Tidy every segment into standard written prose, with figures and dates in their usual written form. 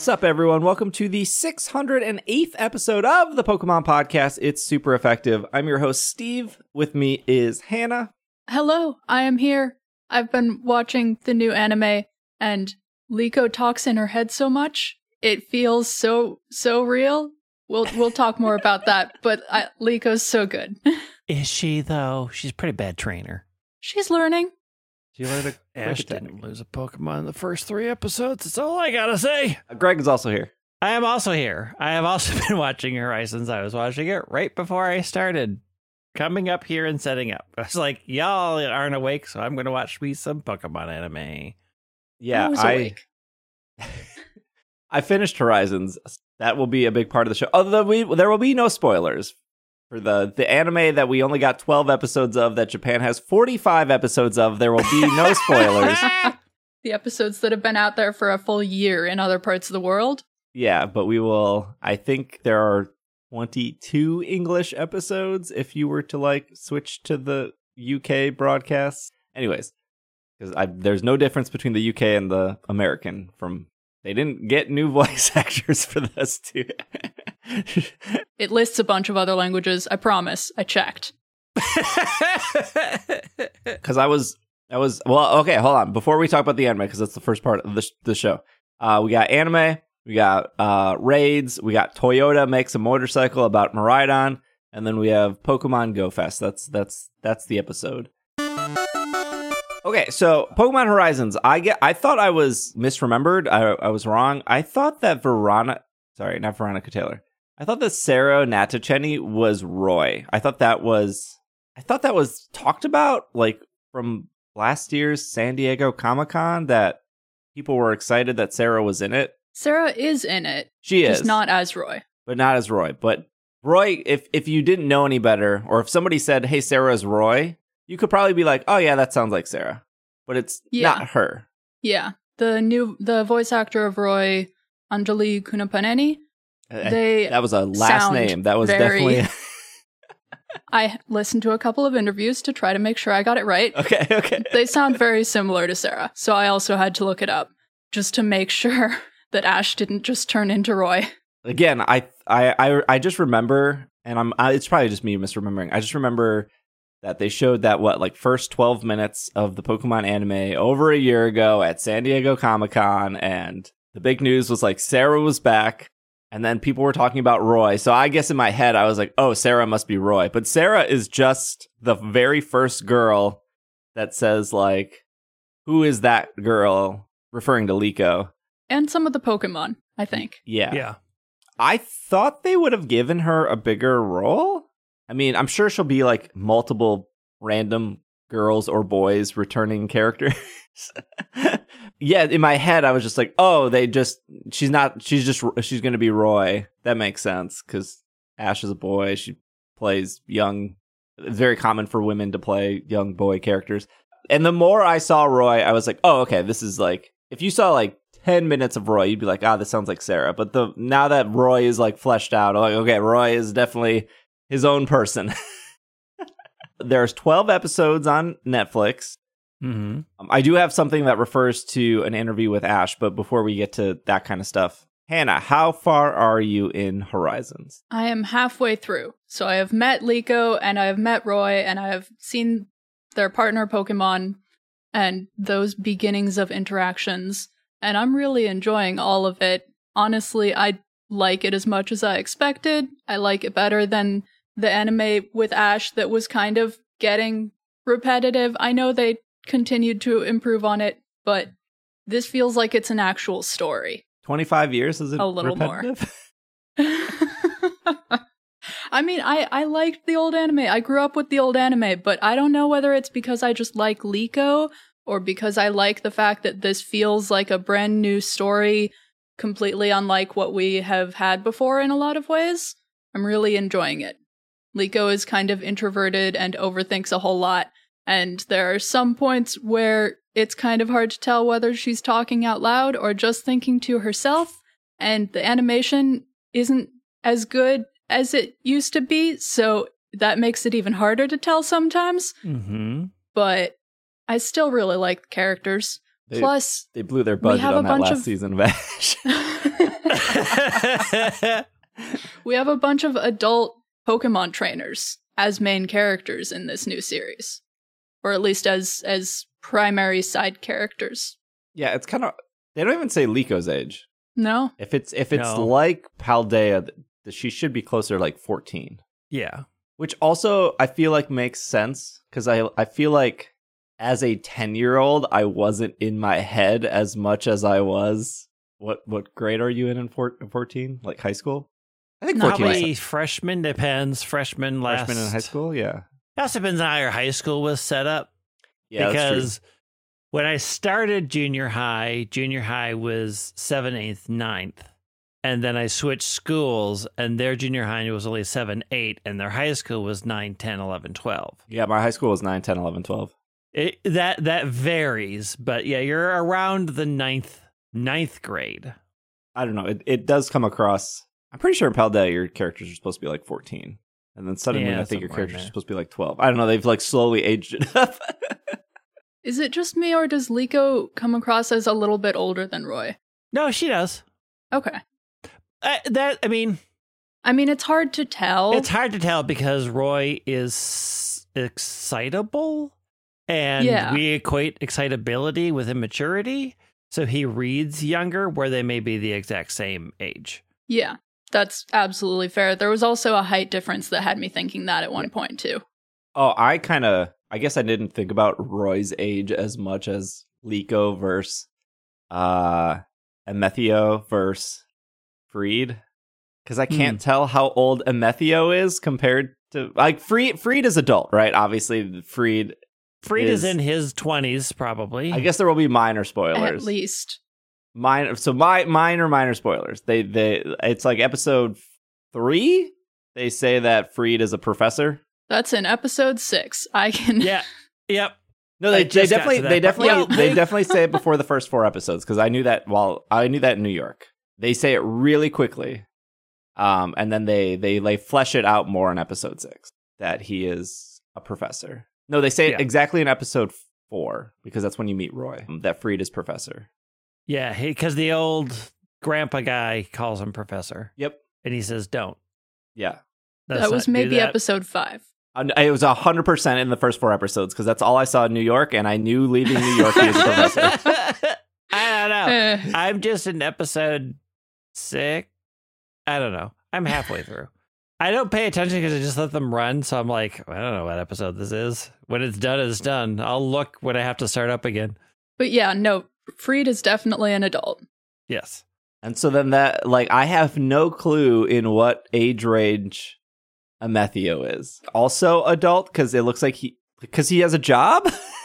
What's up, everyone? Welcome to the 608th episode of the Pokemon Podcast. It's super effective. I'm your host, Steve. With me is Hannah. Hello, I am here. I've been watching the new anime, and Liko talks in her head so much. It feels so real. We'll talk more about that, but Liko's so good. Is she, though? She's a pretty bad trainer. She's learning. She learned a Ash didn't lose a Pokemon in the first 3 episodes. That's all I gotta say. Greg is also here. I am also here. I have also been watching Horizons. I was watching it right before I started coming up here and setting up. I was like, y'all aren't awake, so I'm going to watch me some Pokemon anime. Yeah, I was awake. I finished Horizons. That will be a big part of the show. Although there will be no spoilers for the anime that we only got 12 episodes of that Japan has 45 episodes of. There will be no spoilers. The episodes that have been out there for a full year in other parts of the world. Yeah, but we will. I think there are 22 English episodes if you were to switch to the UK broadcasts. Anyways, because there's no difference between the UK and the American. They didn't get new voice actors for this too. It lists a bunch of other languages. I promise. I checked. Because I was well. Okay, hold on. Before we talk about the anime, because that's the first part of the show. We got anime. We got raids. We got Toyota makes a motorcycle about Miraidon, and then we have Pokemon Go Fest. That's the episode. Okay, so Pokemon Horizons. I thought I was misremembered. I was wrong. I thought that not Veronica Taylor. I thought that Sarah Natacheni was Roy. I thought that was talked about from last year's San Diego Comic-Con, that people were excited that Sarah was in it. Sarah is in it. She is. Just not as Roy. But not as Roy. But Roy, if you didn't know any better, or if somebody said, hey, Sarah's Roy, you could probably be like, oh yeah, that sounds like Sarah. But it's not her. Yeah. The voice actor of Roy, Anjali Kunapaneni, that was a last name. That was definitely... I listened to a couple of interviews to try to make sure I got it right. Okay. They sound very similar to Sarah, so I also had to look it up just to make sure that Ash didn't just turn into Roy. Again, I just remember, and it's probably just me misremembering. I just remember that they showed that first 12 minutes of the Pokemon anime over a year ago at San Diego Comic-Con, and the big news was Sarah was back. And then people were talking about Roy. So I guess in my head, I was like, oh, Sarah must be Roy. But Sarah is just the very first girl that says, who is that girl? Referring to Liko. And some of the Pokemon, I think. Yeah. I thought they would have given her a bigger role. I mean, I'm sure she'll be multiple random girls or boys returning characters. Yeah, in my head, I was just like, oh, she's going to be Roy. That makes sense, because Ash is a boy. She plays young. It's very common for women to play young boy characters. And the more I saw Roy, I was like, oh, okay, this is if you saw 10 minutes of Roy, you'd be like, this sounds like Sarah. But now that Roy is fleshed out, I'm like, okay, Roy is definitely his own person. There's 12 episodes on Netflix. Mm-hmm. I do have something that refers to an interview with Ash, but before we get to that kind of stuff, Hannah, how far are you in Horizons? I am halfway through. So I have met Liko, and I have met Roy, and I have seen their partner Pokemon, and those beginnings of interactions, and I'm really enjoying all of it. Honestly, I like it as much as I expected. I like it better than the anime with Ash that was kind of getting repetitive. I know they continued to improve on it, but this feels like it's an actual story. 25 years, is it a little repetitive? More. I mean, I liked the old anime. I grew up with the old anime, but I don't know whether it's because I just like Liko or because I like the fact that this feels like a brand new story, completely unlike what we have had before in a lot of ways. I'm really enjoying it. Liko is kind of introverted and overthinks a whole lot. And there are some points where it's kind of hard to tell whether she's talking out loud or just thinking to herself, and the animation isn't as good as it used to be, so that makes it even harder to tell sometimes. Mm-hmm. But I still really like the characters. Plus, they blew their budget on that last season of Ash. We have a bunch of adult Pokemon trainers as main characters in this new series. Or at least as primary side characters. Yeah, it's kind of... They don't even say Liko age. No? If it's No. like Paldea, she should be closer to like 14. Yeah. Which also I feel like makes sense because I feel like as a 10-year-old I wasn't in my head as much as I was. What grade are you in 14? Like high school? I think 14 is Probably freshman, depends. Freshman last. freshman in high school. Yeah, It also depends on how your high school was set up. yeah, Because when I started junior high was 7th, 8th, 9th. And then I switched schools, and their junior high was only 7, 8, and their high school was 9, 10, 11, 12. yeah. My high school was 9, 10, 11, 12. That varies, but yeah, you're around the ninth grade. I don't know. It does come across. I'm pretty sure in Paldea your characters are supposed to be like 14, and then suddenly Yeah, I think your somewhere in characters are there. supposed to be like 12. I don't know. They've like slowly aged it up. Is it just me, or does Liko come across as a little bit older than Roy? No, she does. Okay. I mean, it's hard to tell. it's hard to tell because Roy is excitable, and Yeah. we equate excitability with immaturity. So he reads younger, where they may be the exact same age. Yeah, that's absolutely fair. There was also a height difference that had me thinking that at one point, too. Oh, I guess I didn't think about Roy's age as much as Liko versus Amethio versus Freed. Because I can't tell how old Amethio is compared to... Like, Freed is adult, right? Obviously, Freed is in his 20s, probably. I guess there will be minor At spoilers. least. Minor spoilers. They it's like episode 3. They say that Freed is a professor. That's in episode 6. I can... Yeah. Yep. No, I they just got definitely to that they part. definitely Yeah. they definitely say it before the first 4 episodes because I knew that in New York. They say it really quickly. And then they flesh it out more in episode 6 that he is a professor. No, they say it Yeah. exactly in episode 4 because that's when you meet Roy, that Freed is professor. Yeah, because the old grandpa guy calls him professor. Yep. And he says, don't. Yeah. Let's That was not do maybe that. episode 5. It was 100% in the first 4 episodes because that's all I saw in New York, and I knew leaving New York he was a professor. I don't know. Eh. I'm just in episode 6. I don't know. I'm halfway through. I don't pay attention because I just let them run. So I'm like, I don't know what episode this is. When it's done, it's done. I'll look when I have to start up again. But yeah, no, Freed is definitely an adult. Yes. And so then that, like, I have no clue in what age range Amethio is. Also adult because it looks like he has a job.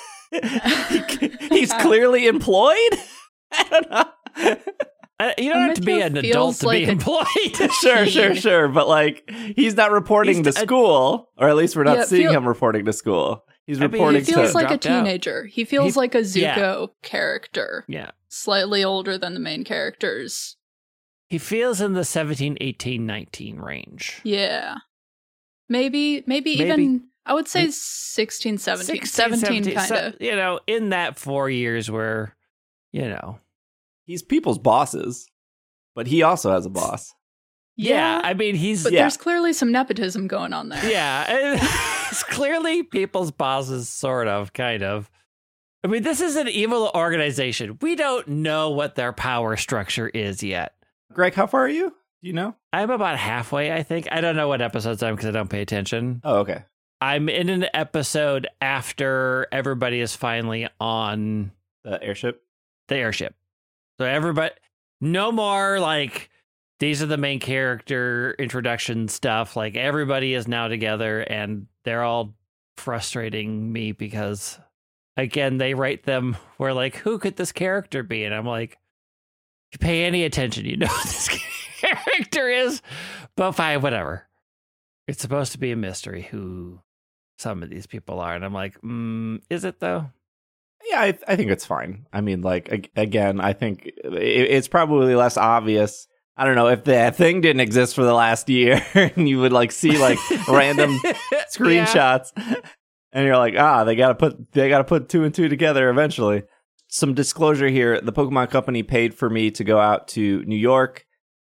He's clearly employed. I don't know. You don't have to be Amethio an adult feels to like be a employed. Sure. But like, he's not reporting He's to school, or at least we're not Yeah, seeing him reporting to school. He's I mean, reporting He feels to. like a dropped out. teenager. He feels like a yeah. Zuko character. Yeah. Slightly older than the main characters. He feels in the 17, 18, 19 range. Yeah. Maybe even, I would say 16, 17. 17 kind of. You know, in that 4 years where, you know. He's people's bosses, but he also has a boss. Yeah, I mean, he's. But yeah. there's clearly some nepotism going on there. Yeah, it's clearly people's bosses, sort of, kind of. I mean, this is an evil organization. We don't know what their power structure is yet. Greg, how far are you? Do you know? I'm about halfway, I think. I don't know what episodes I'm because I don't pay attention. Oh, okay. I'm in an episode after everybody is finally on The airship. the airship. So everybody, no more like, these are the main character introduction stuff. Like everybody is now together and they're all frustrating me because, again, they write them where like, who could this character be? And I'm like, if you pay any attention, you know who this character is. But fine, whatever. It's supposed to be a mystery who some of these people are. And I'm like, is it though? Yeah, I think it's fine. I mean, like, again, I think it's probably less obvious. I don't know if that thing didn't exist for the last year and you would like see like random screenshots and you're like, they gotta put 2 and 2 together eventually. Some disclosure here. The Pokemon Company paid for me to go out to New York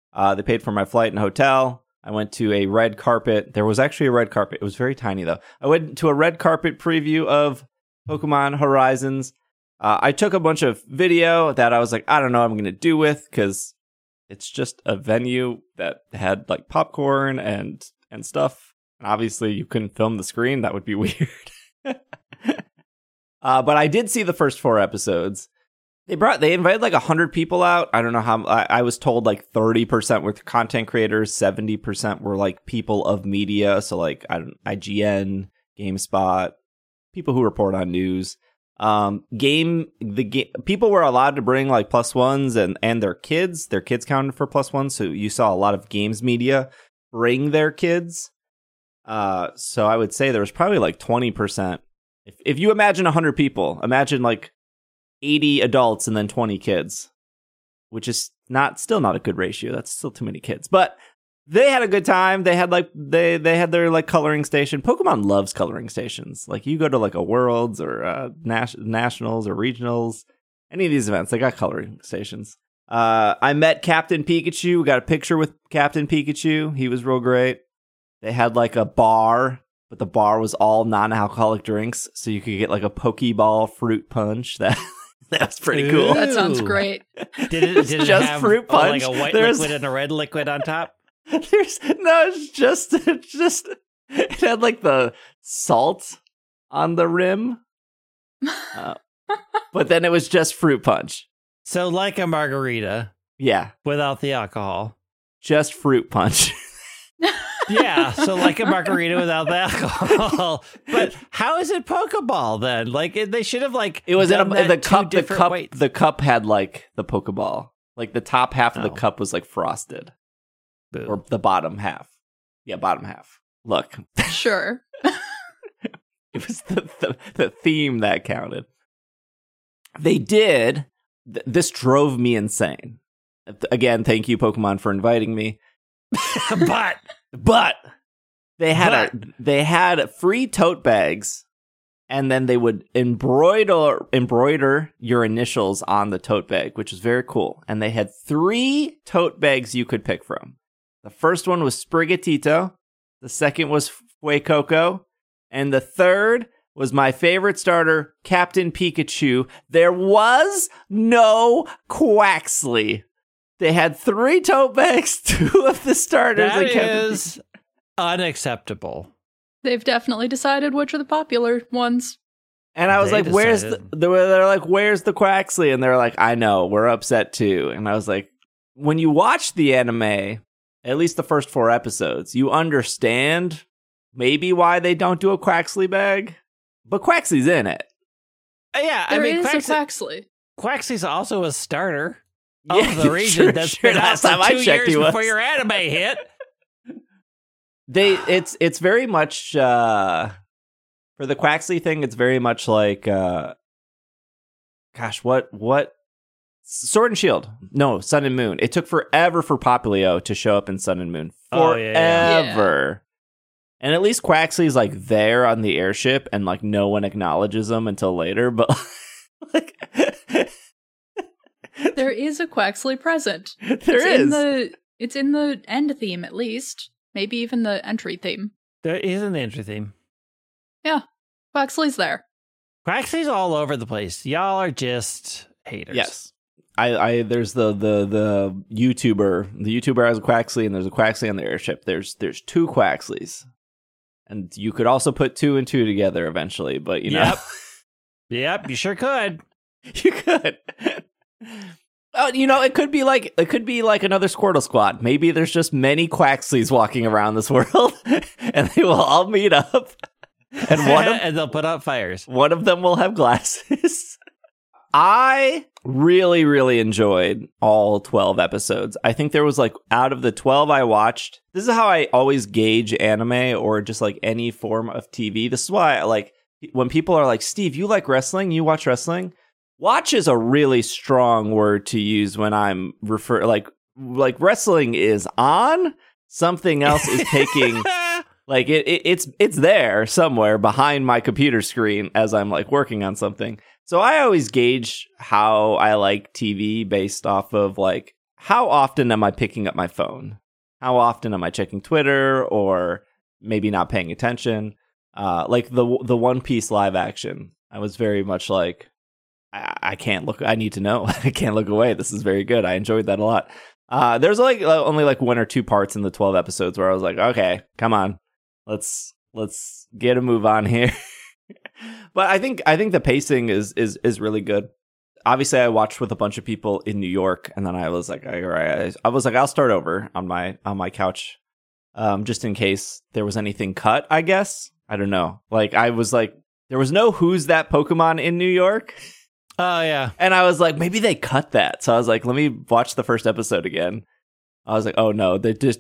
They paid for my flight and hotel. I went to a red carpet. There was actually a red carpet. It was very tiny, though. I went to a red carpet preview of Pokemon Horizons. I took a bunch of video that I was like, I don't know what I'm going to do with, because it's just a venue that had like popcorn and stuff. And obviously, you couldn't film the screen. That would be weird. But I did see the first 4 episodes. They invited like 100 people out. I don't know how. I was told like 30% were content creators, 70% were like people of media. So like IGN, GameSpot, people who report on news. People were allowed to bring like +1s and their kids. Their kids counted for +1s. So you saw a lot of games media bring their kids. So I would say there was probably like 20%. If you imagine 100 people, imagine like 80 adults and then 20 kids, which is still not a good ratio. That's still too many kids. But they had a good time. They had they had their like coloring station. Pokemon loves coloring stations. Like you go to like a Worlds or Nationals or Regionals, any of these events, they got coloring stations. I met Captain Pikachu. We got a picture with Captain Pikachu. He was real great. They had like a bar, but the bar was all non-alcoholic drinks, so you could get like a Pokeball fruit punch. That's pretty cool. That sounds great. Did it just have fruit punch? Like a white liquid and a red liquid on top? It's just it had like the salt on the rim, but then it was just fruit punch. So like a margarita, yeah, without the alcohol, just fruit punch. Yeah, so like a margarita without the alcohol. But how is it Pokeball then? Like they should have like it was in the cup. Weights. The cup had like the Pokeball. Like the top half of the cup was like frosted, or the bottom half. Yeah, bottom half. Look, sure. It was the theme that counted. They did. This drove me insane. Again, thank you, Pokemon, for inviting me. But they had free tote bags, and then they would embroider your initials on the tote bag, which was very cool. And they had 3 tote bags you could pick from. The first one was Sprigatito, the second was Fuecoco, and the third was my favorite starter, Captain Pikachu. There was no Quaxley. They had 3 tote bags, 2 of the starters. That is unacceptable. They've definitely decided which are the popular ones. And I was like, they're like, where's the Quaxley? And they're like, I know, we're upset too. And I was like, when you watch the anime, at least the first 4 episodes, you understand maybe why they don't do a Quaxley bag. But Quaxley's in it. Yeah, there is a Quaxley. Quaxley's also a starter. Of the region sure, that's sure. been out for 2 years before your anime hit. It's very much for the Quaxley thing. It's very much like what Sword and Shield? No, Sun and Moon. It took forever for Popplio to show up in Sun and Moon. Forever. Yeah. And at least Quaxley's like there on the airship, and like no one acknowledges him until later. But like. There is a Quaxley present. It's in the end theme, at least. Maybe even the entry theme. There is an entry theme. Yeah, Quaxley's there. Quaxley's all over the place. Y'all are just haters. Yes. I there's the YouTuber. The YouTuber has a Quaxley, and there's a Quaxley on the airship. There's 2 Quaxleys. And you could also put 2 and 2 together eventually, but you know. Yep, you sure could. You could. You know, it could be like another Squirtle squad. Maybe there's just many Quaxleys walking around this world, and they will all meet up, and and they'll put out fires. One of them will have glasses. I really, really enjoyed all 12 episodes. I think there was like, out of the 12 I watched, this is how I always gauge anime or just like any form of TV. This is why I like when people are like, Steve, you like wrestling? You watch wrestling? Watch is a really strong word to use when I'm like wrestling is on, something else is taking like it's there somewhere behind my computer screen as I'm like working on something. So I always gauge how I like TV based off of like how often am I picking up my phone? How often am I checking Twitter or maybe not paying attention? Like the One Piece live action, I was very much like, I can't look. I need to know. I can't look away. This is very good. I enjoyed that a lot. There's like only like 1 or 2 parts in the 12 episodes where I was like, okay, come on, let's get a move on here. But I think the pacing is really good. Obviously, I watched with a bunch of people in New York, and then I was like, I'll start over on my couch, just in case there was anything cut. I guess I don't know. Like I was like, there was no Who's That Pokemon in New York. Oh yeah, and I was like, maybe they cut that. So I was like, let me watch the first episode again. I was like, oh no,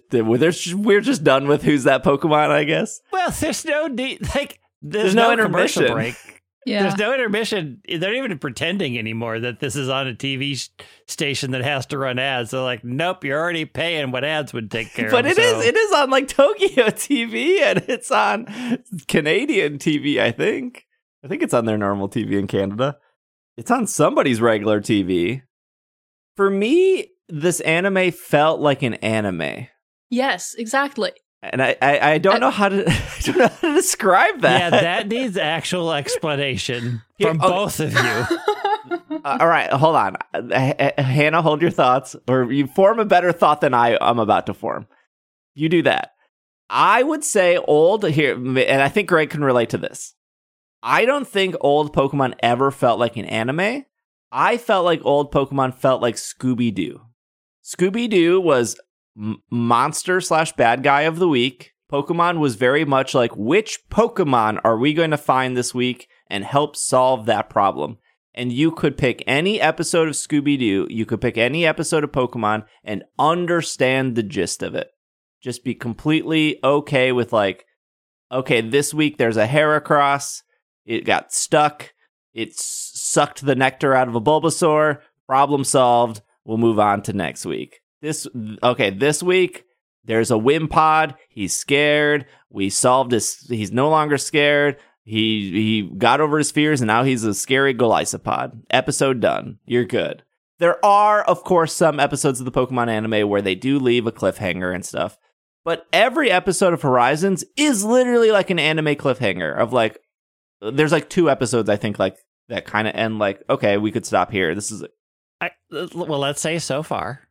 we're just done with Who's That Pokemon, I guess. Well, there's no need, like there's no commercial intermission. break. Yeah. There's no intermission. They're not even pretending anymore that this is on a TV station that has to run ads. They're like, nope, you're already paying what ads would take care But of. it is on like Tokyo TV, and it's on Canadian TV, I think. I think it's on their normal TV in Canada. It's on somebody's regular TV. For me, this anime felt like an anime. Yes, exactly. And I don't know how to describe that. Yeah, that needs actual explanation from both of you. All right, hold on. Hannah, hold your thoughts, or you form a better thought than I'm about to form. You do that. I would say old here, and I think Greg can relate to this. I don't think old Pokemon ever felt like an anime. I felt like old Pokemon felt like Scooby-Doo. Scooby-Doo was monster / bad guy of the week. Pokemon was very much like, which Pokemon are we going to find this week and help solve that problem? And you could pick any episode of Scooby-Doo, you could pick any episode of Pokemon and understand the gist of it. Just be completely okay with like, okay, this week there's a Heracross, it got stuck, it sucked the nectar out of a Bulbasaur, problem solved, we'll move on to next week. This week there's a Wimpod, he's scared, we solved he's no longer scared, he got over his fears and now he's a scary Golisopod. Episode done. You're good. There are, of course, some episodes of the Pokemon anime where they do leave a cliffhanger and stuff, but every episode of Horizons is literally like an anime cliffhanger of like, there's like 2 episodes I think like that kind of end like, okay, we could stop here. This is Well, let's say so far.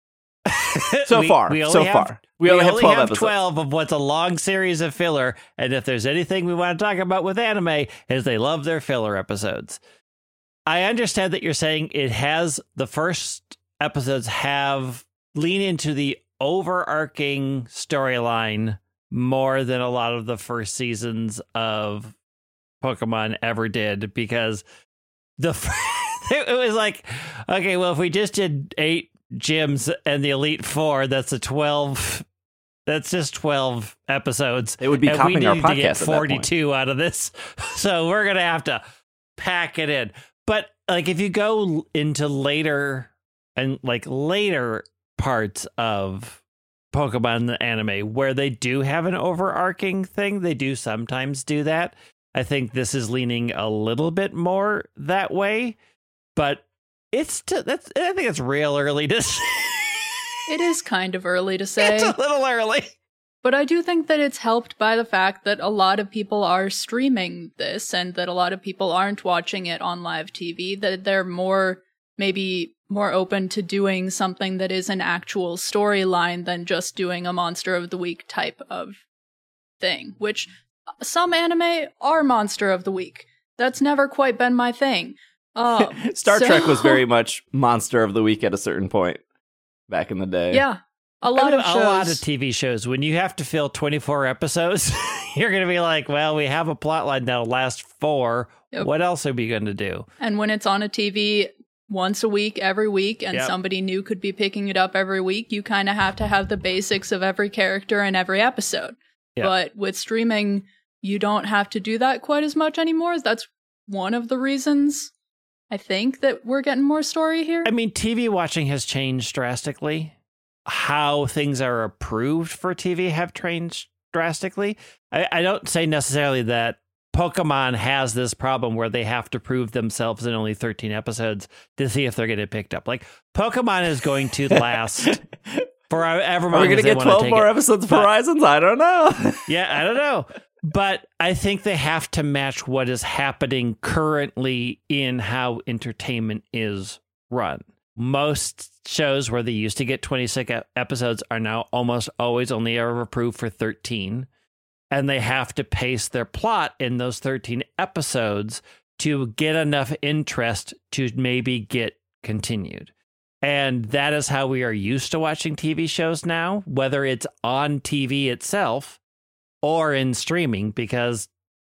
We only have 12 episodes. 12 of what's a long series of filler, and if there's anything we want to talk about with anime, is they love their filler episodes. I understand that you're saying the first episodes lean into the overarching storyline more than a lot of the first seasons of Pokemon ever did, because it was like, okay, well, if we just did 8 gyms and the Elite Four, that's just 12 episodes. It would be copying our podcast to get 42 out of this, so we're gonna have to pack it in. But like, if you go into later parts of Pokemon the anime where they do have an overarching thing, they do sometimes do that. I think this is leaning a little bit more that way, but I think it's real early to say. It is kind of early to say. It's a little early. But I do think that it's helped by the fact that a lot of people are streaming this and that a lot of people aren't watching it on live TV, that they're maybe more open to doing something that is an actual storyline than just doing a Monster of the Week type of thing, which some anime are Monster of the Week. That's never quite been my thing. Star Trek was very much Monster of the Week at a certain point back in the day. Yeah. A lot of TV shows, when you have to fill 24 episodes, you're going to be like, well, we have a plot line that'll last 4. Yep. What else are we going to do? And when it's on a TV once a week, every week, and somebody new could be picking it up every week, you kind of have to have the basics of every character in every episode. Yep. But with streaming, you don't have to do that quite as much anymore. That's one of the reasons I think that we're getting more story here. I mean, TV watching has changed drastically. How things are approved for TV have changed drastically. I don't say necessarily that Pokemon has this problem where they have to prove themselves in only 13 episodes to see if they're getting picked up. Like, Pokemon is going to last forever. Are we going to get 12 more episodes of Horizons? I don't know. Yeah, I don't know. But I think they have to match what is happening currently in how entertainment is run. Most shows where they used to get 26 episodes are now almost always only ever approved for 13. And they have to pace their plot in those 13 episodes to get enough interest to maybe get continued. And that is how we are used to watching TV shows now, whether it's on TV itself or in streaming, because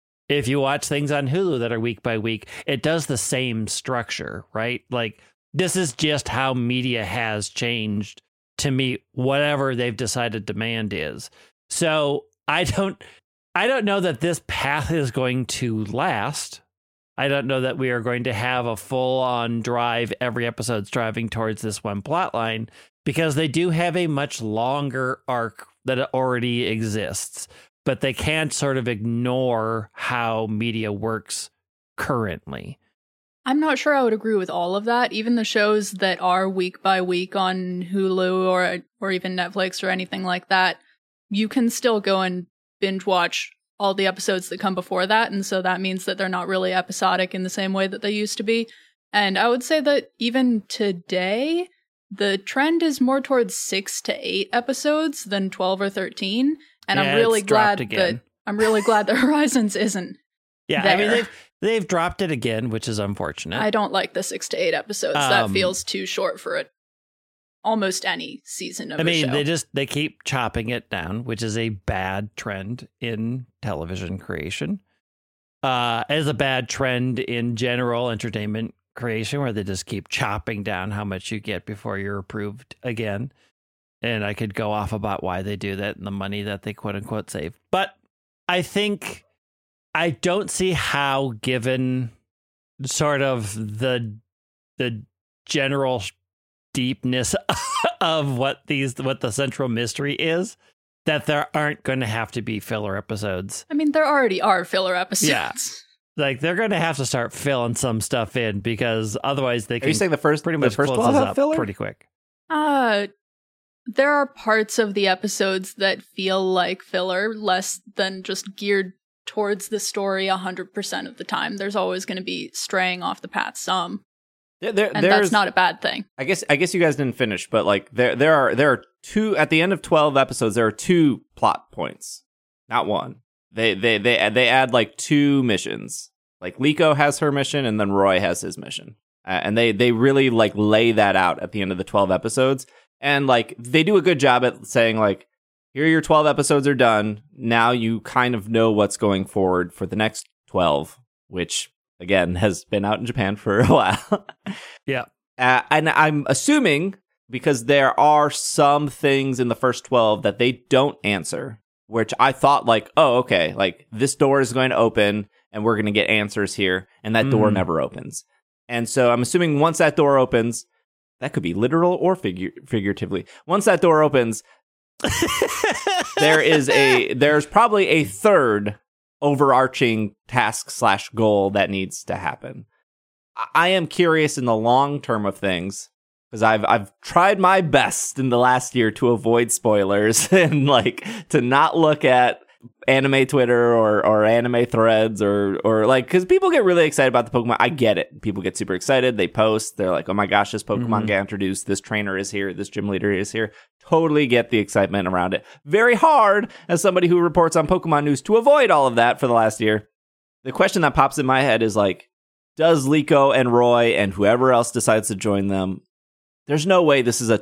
if you watch things on Hulu that are week by week, it does the same structure, right? Like, this is just how media has changed to meet whatever they've decided demand is. So I don't know that this path is going to last. I don't know that we are going to have a full-on drive, every episode's driving towards this one plot line, because they do have a much longer arc that already exists, but they can't sort of ignore how media works currently. I'm not sure I would agree with all of that. Even the shows that are week by week on Hulu or even Netflix or anything like that, you can still go and binge watch all the episodes that come before that. And so that means that they're not really episodic in the same way that they used to be. And I would say that even today, the trend is more towards 6 to 8 episodes than 12 or 13. And I'm really glad that Horizons isn't. Yeah, there. I mean, they've dropped it again, which is unfortunate. I don't like the 6 to 8 episodes. That feels too short for it. Almost any season of a show. I mean, they keep chopping it down, which is a bad trend in television creation. As a bad trend in general entertainment creation, where they just keep chopping down how much you get before you're approved again. And I could go off about why they do that and the money that they quote unquote save. But I don't see how, given sort of the general deepness of what the central mystery is, that there aren't going to have to be filler episodes. I mean, there already are filler episodes. Yeah. Like, they're going to have to start filling some stuff in, because otherwise they can. Are you saying the first close this up filler? Pretty quick? There are parts of the episodes that feel like filler, less than just geared towards the story 100% of the time. There's always going to be straying off the path some. And that's not a bad thing. I guess you guys didn't finish, but like there are two at the end of 12 episodes. There are 2 plot points, not one. They add like 2 missions. Like, Liko has her mission, and then Roy has his mission, and they really like lay that out at the end of the 12 episodes. And like, they do a good job at saying, like, here your 12 episodes are done. Now you kind of know what's going forward for the next 12, which again has been out in Japan for a while. Yeah. And I'm assuming, because there are some things in the first 12 that they don't answer, which I thought, like, oh, okay, like, this door is going to open and we're going to get answers here. And that door never opens. And so I'm assuming once that door opens, that could be literal or figuratively. Once that door opens, there's probably a third overarching task/goal that needs to happen. I am curious in the long term of things, because I've tried my best in the last year to avoid spoilers and like to not look at anime Twitter or anime threads or like, because people get really excited about the Pokemon. I get it. People get super excited. They post. They're like, oh my gosh, this Pokemon got introduced. This trainer is here. This gym leader is here. Totally get the excitement around it. Very hard as somebody who reports on Pokemon news to avoid all of that for the last year. The question that pops in my head is like, does Liko and Roy and whoever else decides to join them, there's no way this is a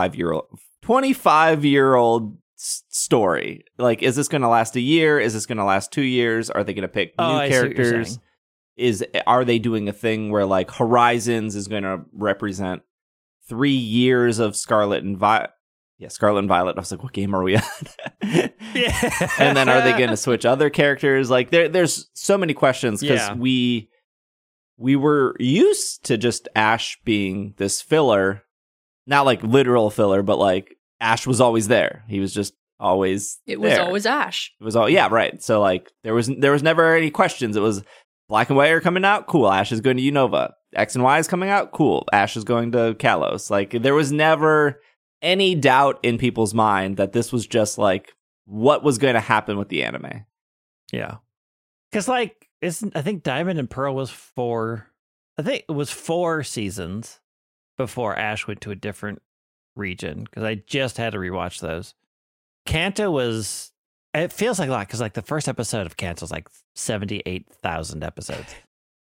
25-year-old story. Like, is this going to last a year? Is this going to last 2 years? Are they going to pick new characters? Are they doing a thing where like Horizons is going to represent 3 years of Scarlet and Violet? Yeah, Scarlet and Violet. I was like, what game are we on? Yeah. And then are they going to switch other characters? Like, there's so many questions, because we were used to just Ash being this filler, not like literal filler, but like Ash was always there. He was just always It was there. always Ash. It was all yeah, right. So like there was never any questions. It was Black and White are coming out, cool. Ash is going to Unova. X and Y is coming out, cool. Ash is going to Kalos. Like there was never any doubt in people's mind that this was just like what was going to happen with the anime. Yeah. Because like I think Diamond and Pearl was 4 seasons before Ash went to a different region, because I just had to rewatch those. Kanto was, it feels like a lot, because like the first episode of Kanto is like 78,000 episodes.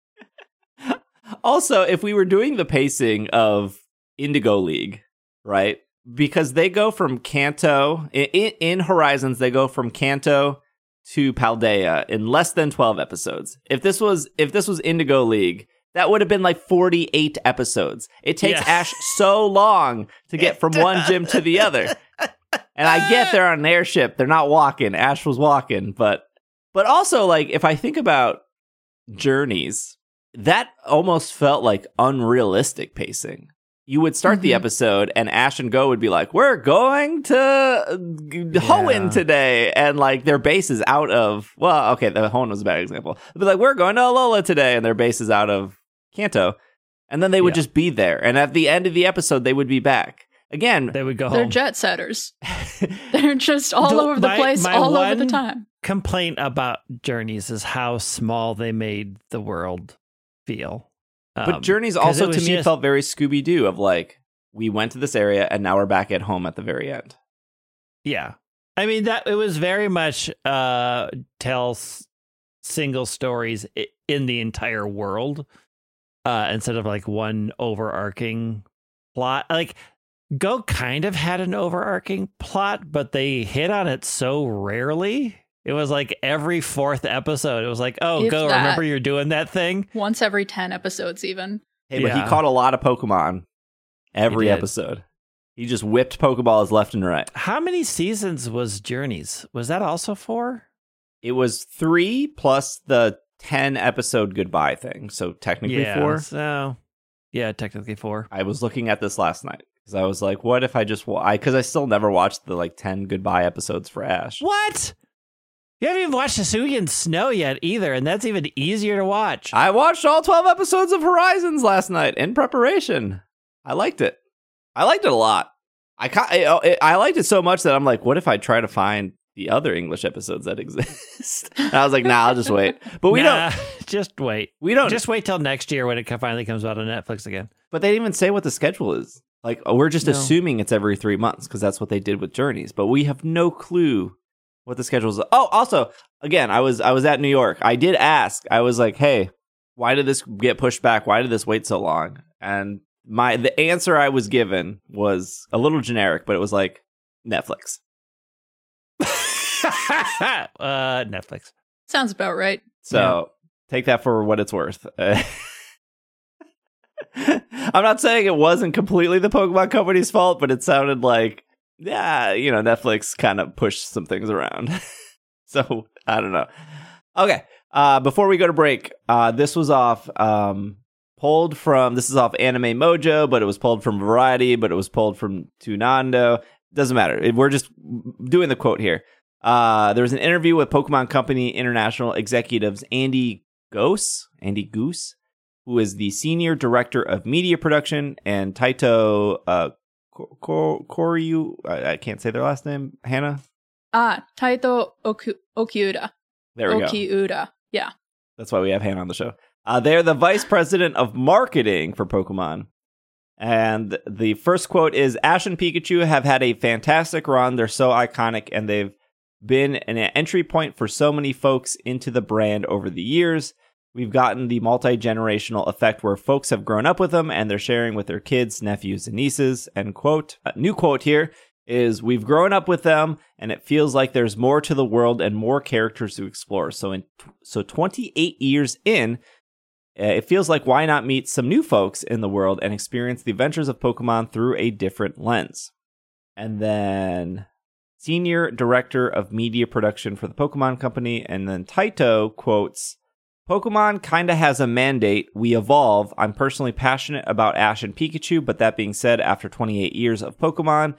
Also, if we were doing the pacing of Indigo League, right? Because they go from Kanto, in Horizons, they go from Kanto to Paldea in less than 12 episodes. If this was Indigo League, that would have been like 48 episodes. It takes Ash so long to get from one gym to the other. And I get they're on an airship. They're not walking. Ash was walking. But also, like, if I think about Journeys, that almost felt like unrealistic pacing. You would start the episode and Ash and Go would be like, we're going to Hoenn today. And like their base is out of, well, okay, the Hoenn was a bad example. They'd be like, we're going to Alola today. And their base is out of Kanto. And then they would just be there. And at the end of the episode, they would be back. Again, they would go They're home. Jet setters. They're just all over the place, all over the time. Complaint about Journeys is how small they made the world feel. But Journeys also to me felt very Scooby-Doo of like, we went to this area and now we're back at home at the very end. Yeah. I mean, that it was very much tell single stories in the entire world instead of like one overarching plot. Like Go kind of had an overarching plot, but they hit on it so rarely. It was like every 4th episode. It was like, oh, If Go, that. remember you're doing that thing? Once every 10 episodes, even. Hey, but he caught a lot of Pokemon every episode. He just whipped Pokeballs left and right. How many seasons was Journeys? Was that also 4? It was 3 plus the 10 episode goodbye thing. So technically 4. So, yeah, technically 4. I was looking at this last night because I was like, what if I just, because I still never watched the like 10 goodbye episodes for Ash. What? You haven't even watched Hisuian Snow yet either, and that's even easier to watch. I watched all 12 episodes of Horizons last night in preparation. I liked it. I liked it a lot. I liked it so much that I'm like, what if I try to find the other English episodes that exist? And I was like, nah, I'll just wait. But we don't. Just wait. We don't. Just wait till next year when it finally comes out on Netflix again. But they didn't even say what the schedule is. Like, we're just assuming it's every 3 months because that's what they did with Journeys. But we have no clue what the schedule is. Oh, also, again, I was at New York. I did ask. I was like, hey, why did this get pushed back? Why did this wait so long? And the answer I was given was a little generic, but it was like Netflix. Netflix. Sounds about right. So take that for what it's worth. I'm not saying it wasn't completely the Pokemon Company's fault, but it sounded like, yeah, Netflix kind of pushed some things around. So I don't know. Okay. Before we go to break, this was off pulled from, this is off Anime Mojo, but it was pulled from Variety, but it was pulled from Toonando. Doesn't matter. We're just doing the quote here. There was an interview with Pokemon Company International executives Andy Goose, who is the Senior Director of Media Production, and Taito Koryu, I can't say their last name, Hannah? Taito Okiura. There we go. Okiura, yeah. That's why we have Hannah on the show. They're the Vice President of Marketing for Pokemon. And the first quote is, Ash and Pikachu have had a fantastic run. They're so iconic, and they've been an entry point for so many folks into the brand over the years. We've gotten the multi-generational effect where folks have grown up with them and they're sharing with their kids, nephews, and nieces. End quote. A new quote here is, we've grown up with them and it feels like there's more to the world and more characters to explore. So 28 years in, it feels like why not meet some new folks in the world and experience the adventures of Pokemon through a different lens. And then Senior Director of Media Production for the Pokemon Company. And then Taito quotes, Pokemon kinda has a mandate. We evolve. I'm personally passionate about Ash and Pikachu, but that being said, after 28 years of Pokemon,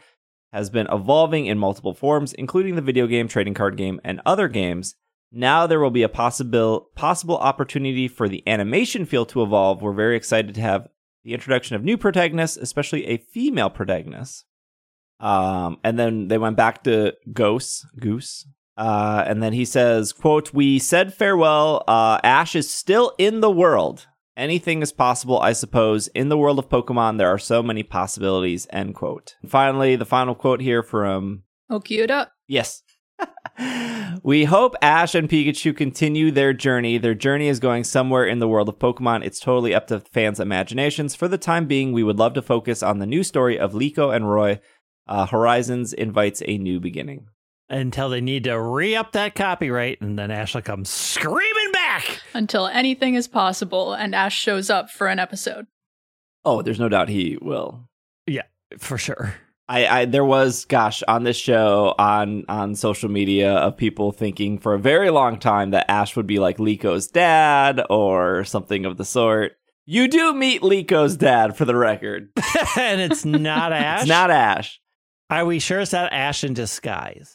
has been evolving in multiple forms, including the video game, trading card game, and other games. Now there will be a possible opportunity for the animation field to evolve. We're very excited to have the introduction of new protagonists, especially a female protagonist. And then they went back to Goose. And then he says, quote, "We said farewell. Ash is still in the world. Anything is possible, I suppose. In the world of Pokemon, there are so many possibilities," end quote. And finally, the final quote here from Okiuta. Yes. "We hope Ash and Pikachu continue their journey. Their journey is going somewhere in the world of Pokemon. It's totally up to fans' imaginations. For the time being, we would love to focus on the new story of Liko and Roy. Horizons invites a new beginning." Until they need to re-up that copyright, and then Ash will come screaming back. Until anything is possible and Ash shows up for an episode. Oh, there's no doubt he will. Yeah, for sure. There was, on this show, on social media, of people thinking for a very long time that Ash would be like Liko's dad or something of the sort. You do meet Liko's dad, for the record. And it's not Ash? It's not Ash. Are we sure it's not Ash in disguise?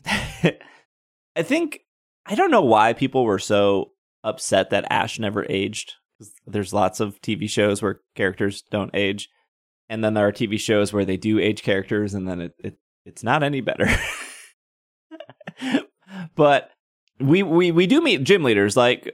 I don't know why people were so upset that Ash never aged. There's lots of TV shows where characters don't age. And then there are TV shows where they do age characters, and then it's not any better. But we do meet gym leaders. Like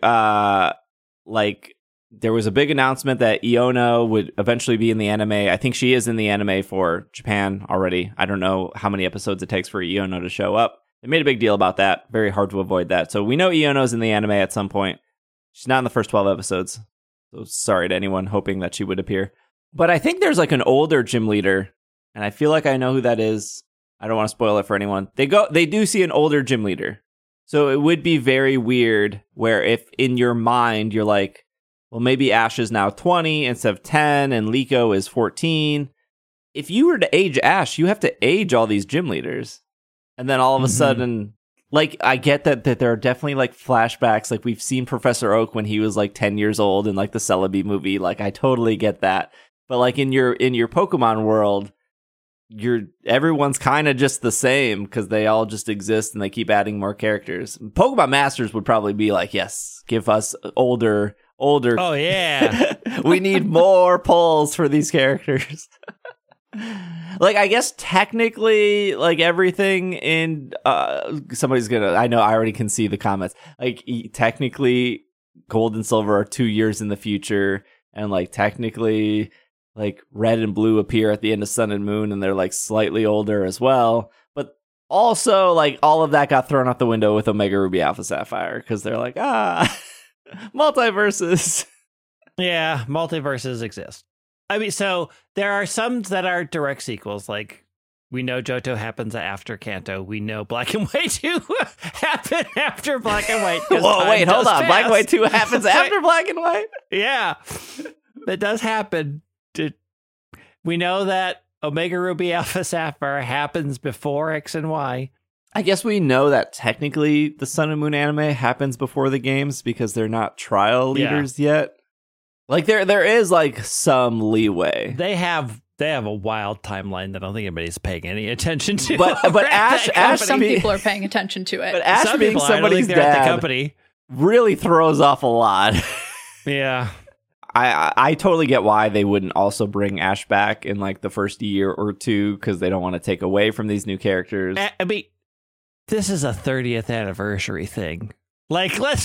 there was a big announcement that Iono would eventually be in the anime. I think she is in the anime for Japan already. I don't know how many episodes it takes for Iono to show up. They made a big deal about that. Very hard to avoid that. So we know Iono's in the anime at some point. She's not in the first 12 episodes. So sorry to anyone hoping that she would appear. But I think there's like an older gym leader, and I feel like I know who that is. I don't want to spoil it for anyone. They do see an older gym leader. So it would be very weird where if in your mind you're like, well, maybe Ash is now 20 instead of 10 and Liko is 14. If you were to age Ash, you have to age all these gym leaders. And then all of a sudden, like, I get that there are definitely like flashbacks. Like we've seen Professor Oak when he was like 10 years old in like the Celebi movie. Like I totally get that. But like in your Pokemon world, everyone's kind of just the same because they all just exist and they keep adding more characters. Pokemon Masters would probably be like, yes, give us older. Oh yeah, we need more polls for these characters. Like I guess technically, like everything in somebody's gonna. I know I already can see the comments. Like technically, Gold and Silver are 2 years in the future, and like technically. Like Red and Blue appear at the end of Sun and Moon, and they're like slightly older as well. But also, like all of that got thrown out the window with Omega Ruby Alpha Sapphire because they're like, multiverses. Yeah, multiverses exist. I mean, so there are some that are direct sequels. Like we know Johto happens after Kanto. We know Black and White 2 happened after Black and White. Whoa, wait, hold on. Black and White 2 happens after Black and White? Yeah, it does happen. We know that Omega Ruby Alpha Sapphire happens before X and Y. I guess we know that technically the Sun and Moon anime happens before the games because they're not trial leaders yet. Like there is like some leeway. They have a wild timeline that I don't think anybody's paying any attention to. But Ash some people are paying attention to it. But Ash some being people, somebody's dad at the company really throws off a lot. Yeah. I totally get why they wouldn't also bring Ash back in like the first year or two because they don't want to take away from these new characters. I mean, this is a 30th anniversary thing. Like, let's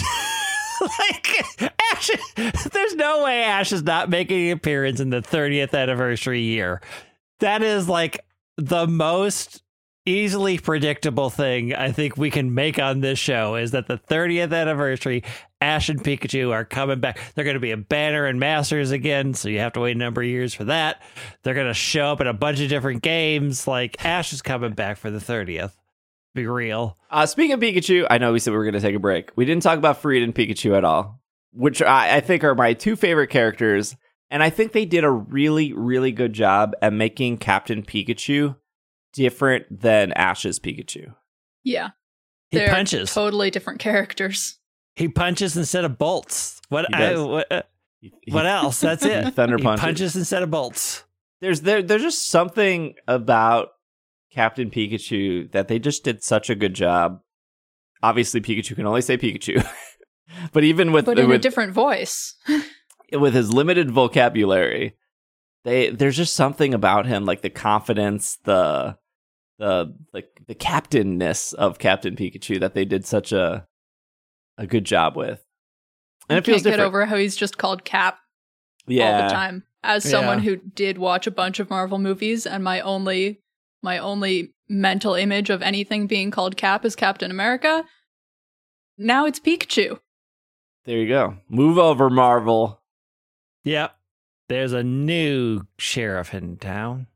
like Ash. There's no way Ash is not making an appearance in the 30th anniversary year. That is like the most easily predictable thing I think we can make on this show is that the 30th anniversary, Ash and Pikachu are coming back. They're going to be a banner and Masters again, so you have to wait a number of years for that. They're going to show up in a bunch of different games. Like, Ash is coming back for the 30th. Be real. Speaking of Pikachu, I know we said we were going to take a break. We didn't talk about Farid and Pikachu at all, which I think are my two favorite characters. And I think they did a really, really good job at making Captain Pikachu different than Ash's Pikachu. Yeah. He They're punches. Totally different characters. He punches instead of bolts. What What else? That's it. Thunder He punches. punches instead of bolts. There's just something about Captain Pikachu that they just did such a good job. Obviously, Pikachu can only say Pikachu. But even with a different voice. With his limited vocabulary, there's just something about him, like the confidence, the captainness of Captain Pikachu that they did such a good job with. And it feels different. Get over how he's just called Cap all the time. As someone who did watch a bunch of Marvel movies, and my only mental image of anything being called Cap is Captain America. Now it's Pikachu. There you go. Move over, Marvel. Yep. There's a new sheriff in town.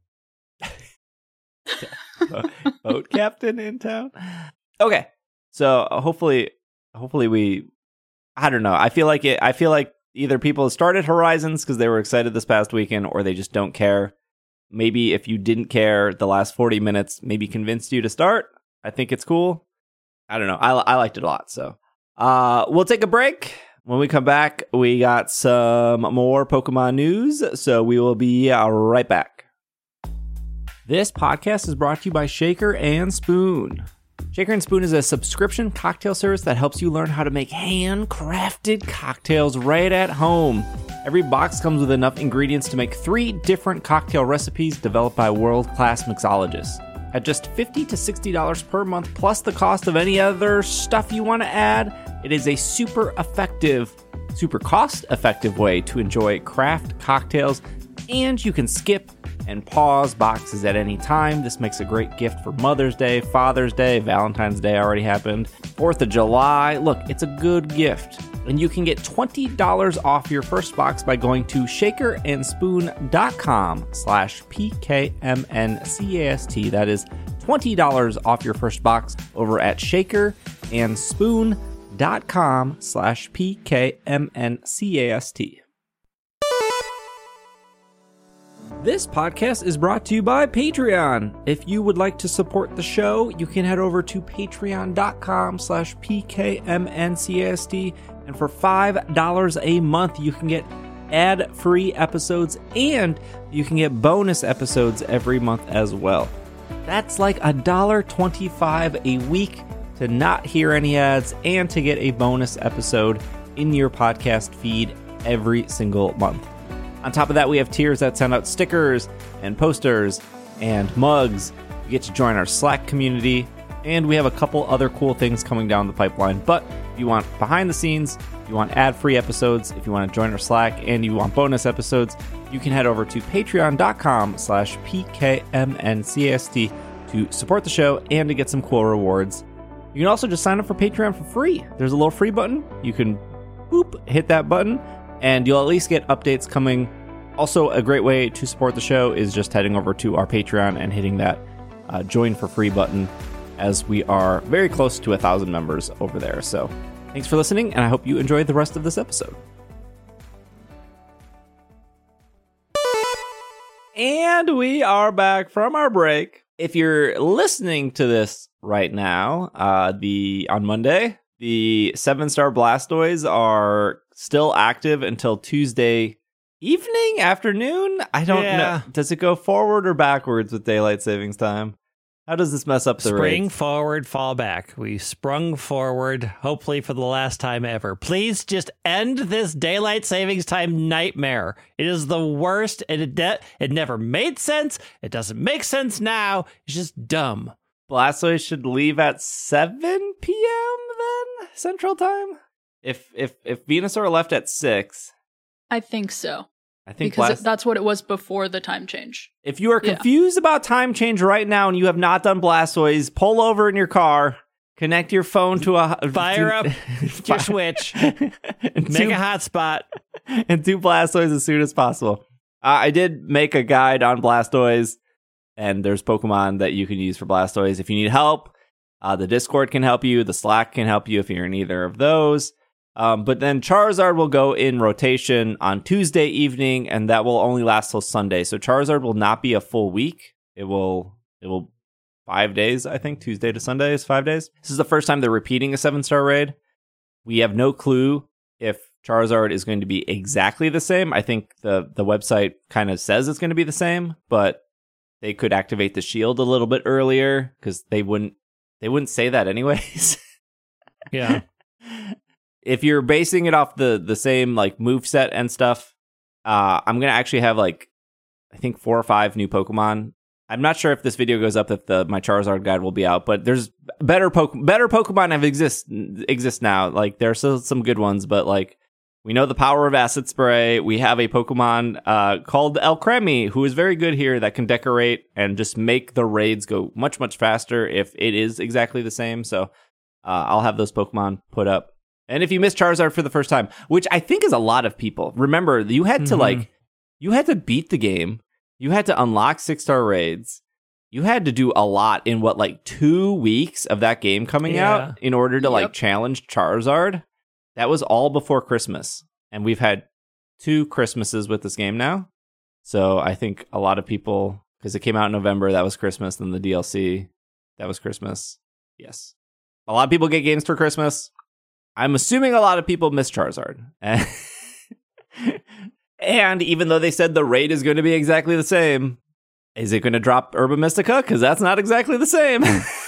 Boat captain in town. Okay. So hopefully I don't know. I feel like either people started Horizons because they were excited this past weekend, or they just don't care. Maybe if you didn't care, the last 40 minutes maybe convinced you to start. I think it's cool. I don't know. I liked it a lot. So we'll take a break. When we come back, we got some more Pokemon news. So we will be right back. This podcast is brought to you by Shaker and Spoon. Shaker and Spoon is a subscription cocktail service that helps you learn how to make handcrafted cocktails right at home. Every box comes with enough ingredients to make 3 different cocktail recipes developed by world-class mixologists. At just $50 to $60 per month, plus the cost of any other stuff you want to add, it is a super cost-effective way to enjoy craft cocktails, and you can skip and pause boxes at any time. This makes a great gift for Mother's Day, Father's Day, Valentine's Day already happened, 4th of July. Look, it's a good gift. And you can get $20 off your first box by going to shakerandspoon.com/PKMNCAST. That is $20 off your first box over at shakerandspoon.com/PKMNCAST. This podcast is brought to you by Patreon. If you would like to support the show, you can head over to patreon.com/PKMNCAST. And for $5 a month, you can get ad-free episodes, and you can get bonus episodes every month as well. That's like $1.25 a week to not hear any ads and to get a bonus episode in your podcast feed every single month. On top of that, we have tiers that send out stickers and posters and mugs. You get to join our Slack community, and we have a couple other cool things coming down the pipeline. But if you want behind the scenes, if you want ad-free episodes, if you want to join our Slack, and you want bonus episodes, you can head over to patreon.com/PKMNCAST to support the show and to get some cool rewards. You can also just sign up for Patreon for free. There's a little free button. You can hit that button, and you'll at least get updates coming. Also, a great way to support the show is just heading over to our Patreon and hitting that join for free button, as we are very close to 1,000 members over there. So thanks for listening, and I hope you enjoyed the rest of this episode. And we are back from our break. If you're listening to this right now, on Monday, the 7-star Blastoise are still active until Tuesday afternoon? I don't know. Does it go forward or backwards with daylight savings time? How does this mess up the rates? Spring forward, fall back. We sprung forward, hopefully for the last time ever. Please just end this daylight savings time nightmare. It is the worst, and it never made sense. It doesn't make sense now. It's just dumb. Blastoise should leave at 7 p.m. then, Central Time? If Venusaur left at 6. I think so. I think because that's what it was before the time change. If you are confused about time change right now and you have not done Blastoise, pull over in your car, connect your phone to fire up your Switch, make a hotspot, and do Blastoise as soon as possible. I did make a guide on Blastoise, and there's Pokemon that you can use for Blastoise. If you need help, the Discord can help you, the Slack can help you if you're in either of those. But then Charizard will go in rotation on Tuesday evening, and that will only last till Sunday. So Charizard will not be a full week. It will 5 days, I think. Tuesday to Sunday is 5 days. This is the first time they're repeating a 7-star raid. We have no clue if Charizard is going to be exactly the same. I think the website kind of says it's going to be the same, but they could activate the shield a little bit earlier, because they wouldn't say that anyways. Yeah. If you're basing it off the same like move set and stuff, I'm gonna actually have like I think 4 or 5 new Pokemon. I'm not sure if this video goes up if my Charizard guide will be out, but there's better Pokemon have exist now. Like there are still some good ones, but like we know the power of Acid Spray. We have a Pokemon called Alcremie, who is very good here, that can decorate and just make the raids go much, much faster if it is exactly the same. So I'll have those Pokemon put up. And if you missed Charizard for the first time, which I think is a lot of people, remember you had to you had to beat the game. You had to unlock 6-star raids. You had to do a lot in 2 weeks of that game coming out in order to like challenge Charizard. That was all before Christmas. And we've had 2 Christmases with this game now. So I think a lot of people, because it came out in November, that was Christmas. Then the DLC, that was Christmas. Yes. A lot of people get games for Christmas. I'm assuming a lot of people miss Charizard. And even though they said the raid is going to be exactly the same, is it going to drop Herba Mystica? Because that's not exactly the same.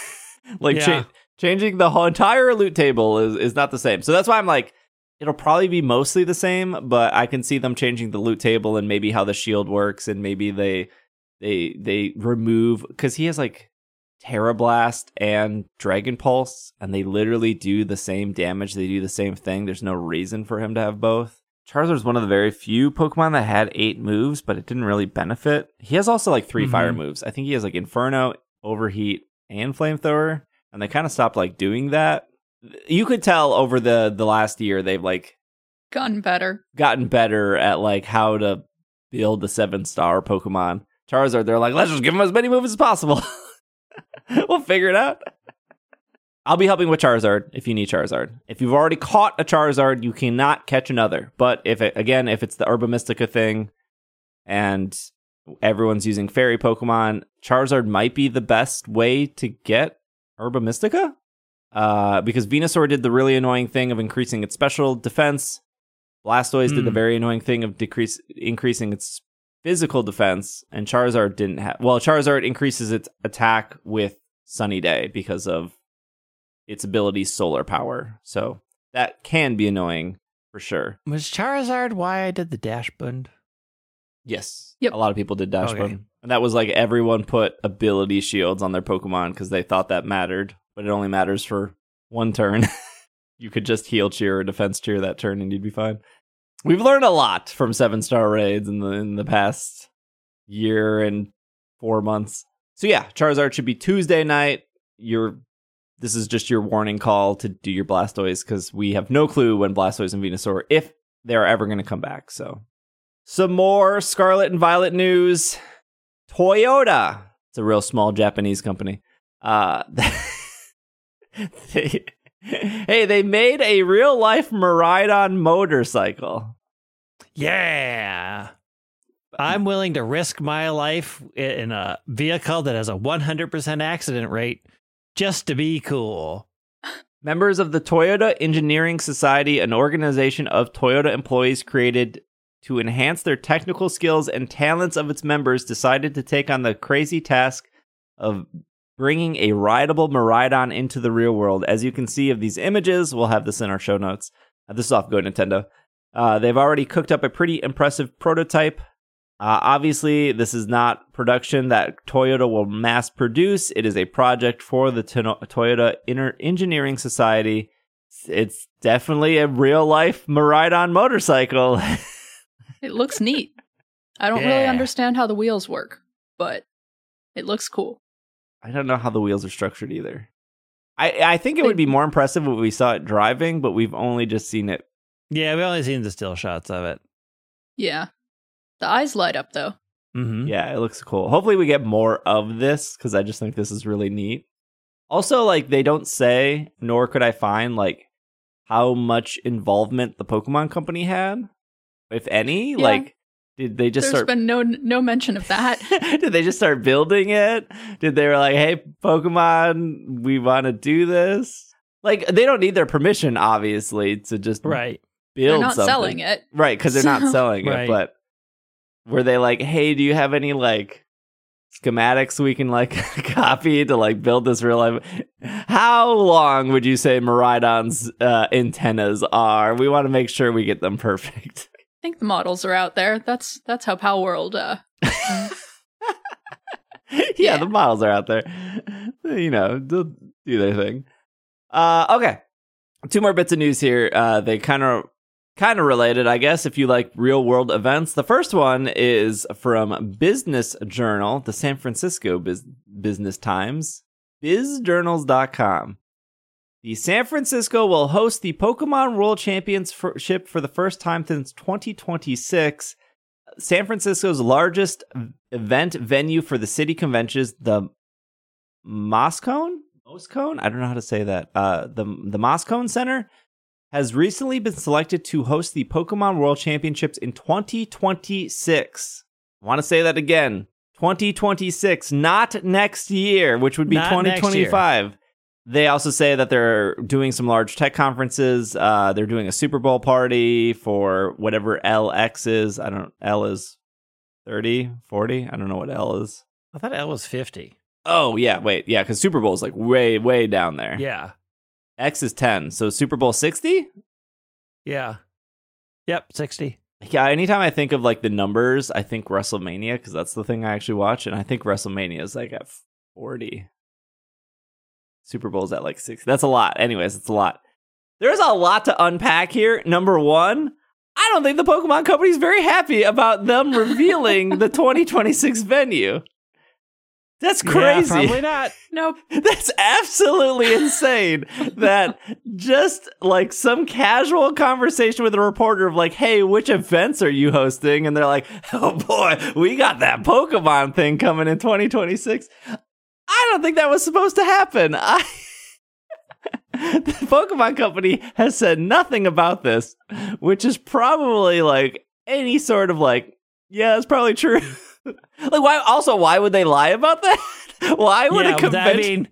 Changing the whole entire loot table is not the same. So that's why I'm like, it'll probably be mostly the same, but I can see them changing the loot table and maybe how the shield works, and maybe they remove, because he has like Terra Blast and Dragon Pulse, and they literally do the same damage. They do the same thing. There's no reason for him to have both. Charizard's one of the very few Pokemon that had 8 moves, but it didn't really benefit. He has also like 3 fire moves. I think he has like Inferno, Overheat, and Flamethrower, and they kind of stopped like doing that. You could tell over the last year they've like gotten better at like how to build the 7-star Pokemon. Charizard, they're like, let's just give him as many moves as possible. We'll figure it out. I'll be helping with Charizard if you need Charizard. If you've already caught a Charizard, you cannot catch another. But if it's the Herba Mystica thing and everyone's using fairy Pokemon, Charizard might be the best way to get Herba Mystica. Because Venusaur did the really annoying thing of increasing its special defense. Blastoise did the very annoying thing of increasing its physical defense. And Charizard didn't have... Well, Charizard increases its attack with Sunny Day because of its ability Solar Power. So that can be annoying for sure. Was Charizard why I did the Dash Bund? Yes. Yep. A lot of people did Dash Bund. And that was like everyone put ability shields on their Pokemon because they thought that mattered, but it only matters for 1 turn. You could just heal cheer or defense cheer that turn and you'd be fine. We've learned a lot from 7-star raids in the past year and 4 months. So yeah, Charizard should be Tuesday night. This is just your warning call to do your Blastoise, because we have no clue when Blastoise and Venusaur, if they're ever going to come back. So, some more Scarlet and Violet news. Toyota, it's a real small Japanese company. They made a real life Miraidon motorcycle. Yeah. I'm willing to risk my life in a vehicle that has a 100% accident rate just to be cool. Members of the Toyota Engineering Society, an organization of Toyota employees created to enhance their technical skills and talents of its members, decided to take on the crazy task of bringing a rideable Miraidon into the real world. As you can see of these images, we'll have this in our show notes. This is off Go Nintendo. They've already cooked up a pretty impressive prototype. Obviously, this is not production that Toyota will mass produce. It is a project for the Toyota Engineering Society. It's definitely a real-life Miraidon motorcycle. It looks neat. I don't really understand how the wheels work, but it looks cool. I don't know how the wheels are structured either. I think it would be more impressive if we saw it driving, but we've only just seen it. Yeah, we've only seen the still shots of it. Yeah. The eyes light up, though. Mm-hmm. Yeah, it looks cool. Hopefully we get more of this, because I just think this is really neat. Also, like, they don't say, nor could I find, like, how much involvement the Pokemon Company had, if any. Yeah. Like, did they just There's been no mention of that. Did they just start building it? Did they were like, hey, Pokemon, we want to do this? Like, they don't need their permission, obviously, to just build They're not something. selling it. Right, because they're not selling it, Right. but were they like, hey, do you have any, like, schematics we can like copy to like build this real life. How long would you say Miraidon's antennas are? We want to make sure we get them perfect. I think the models are out there. That's how Pal World. Yeah, the models are out there. You know, they'll do their thing. Okay, 2 more bits of news here. They kind of related, I guess, if you like real world events. The first one is from Business Journal, the San Francisco Business Times, bizjournals.com. The San Francisco will host the Pokemon World Championship for the first time since 2026. San Francisco's largest event venue for the city conventions, the Moscone? I don't know how to say that. The Moscone Center has recently been selected to host the Pokemon World Championships in 2026. I want to say that again. 2026, not next year, which would be Not 2025. They also say that they're doing some large tech conferences. They're doing a Super Bowl party for whatever LX is. L is 30, 40. I don't know what L is. I thought L was 50. Oh, yeah, wait. Yeah, because Super Bowl is like way, way down there. Yeah. X is 10. So Super Bowl 60? Yeah. Yep, 60. Yeah, anytime I think of like the numbers, I think WrestleMania, because that's the thing I actually watch. And I think WrestleMania is like at 40. Super Bowl's at like 60. That's a lot. Anyways, it's a lot. There's a lot to unpack here. Number one, I don't think the Pokemon Company is very happy about them revealing the 2026 venue. That's crazy. Yeah, probably not. Nope. That's absolutely insane that just like some casual conversation with a reporter of like, hey, which events are you hosting? And they're like, oh boy, we got that Pokemon thing coming in 2026. I don't think that was supposed to happen. The Pokemon Company has said nothing about this, which is probably like any sort of like, yeah, it's probably true. Like, why would they lie about that? Why would a convention?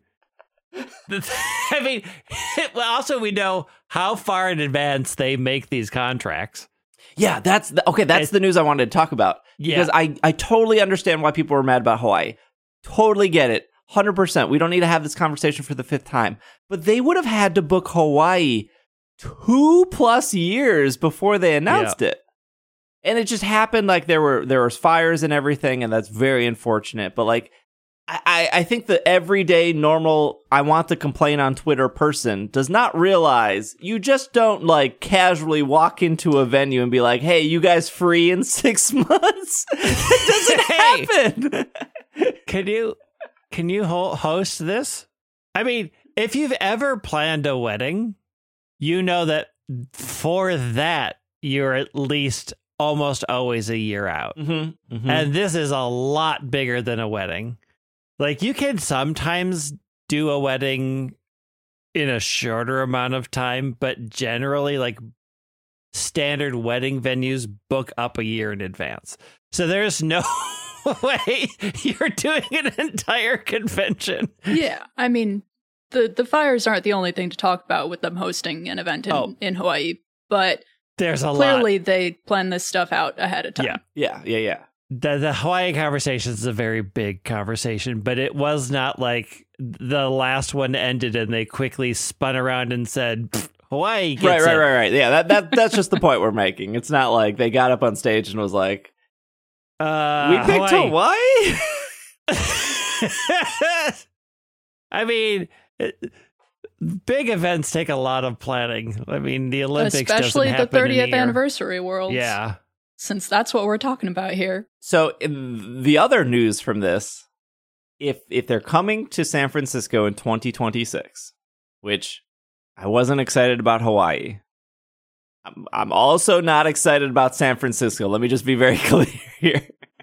I mean, also we know how far in advance they make these contracts. Yeah, that's the news I wanted to talk about. Yeah. Because I totally understand why people were mad about Hawaii. Totally get it. 100%. We don't need to have this conversation for the 5th time. But they would have had to book Hawaii 2+ years before they announced it. And it just happened like there was fires and everything, and that's very unfortunate. But like, I think the everyday normal I want to complain on Twitter person does not realize you just don't like casually walk into a venue and be like, hey, you guys free in 6 months? It doesn't happen. Can you host this? I mean, if you've ever planned a wedding, you know that for that you're at least almost always a year out. Mm-hmm, mm-hmm. And this is a lot bigger than a wedding. Like, you can sometimes do a wedding in a shorter amount of time, but generally, like, standard wedding venues book up a year in advance. So there's no way you're doing an entire convention. Yeah, I mean, the fires aren't the only thing to talk about with them hosting an event in Hawaii, but there's a clearly lot. they plan this stuff out ahead of time. Yeah. The Hawaii conversation is a very big conversation, but it was not like the last one ended and they quickly spun around and said, Hawaii gets it. Right. Yeah, that's just the point we're making. It's not like they got up on stage and was like, we picked Hawaii? I mean, big events take a lot of planning. I mean, the Olympics especially doesn't the happen 30th anniversary Worlds. Yeah. Since that's what we're talking about here. So the other news from this, if they're coming to San Francisco in 2026, which I wasn't excited about Hawaii, I'm also not excited about San Francisco. Let me just be very clear here.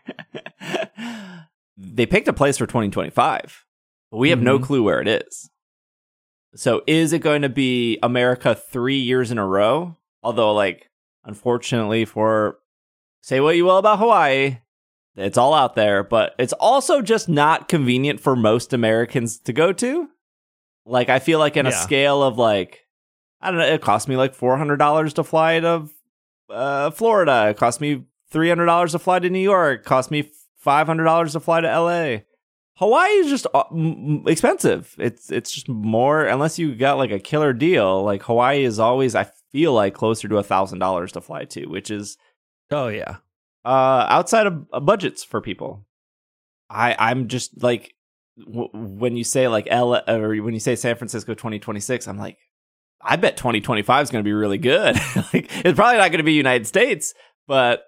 They picked a place for 2025, but we have no clue where it is. So is it going to be America 3 years in a row? Although, like, unfortunately for, say what you will about Hawaii, it's all out there, but it's also just not convenient for most Americans to go to. Like, I feel like in a scale of like, I don't know, it cost me like $400 to fly to Florida. It cost me $300 to fly to New York. It cost me $500 to fly to LA. Hawaii is just expensive. It's just more, unless you got like a killer deal. Like Hawaii is always, I feel like, closer to $1,000 to fly to, which is outside of budgets for people. I'm just like, when you say like LA, or when you say San Francisco 2026, I'm like, I bet 2025 is going to be really good. Like, it's probably not going to be United States, but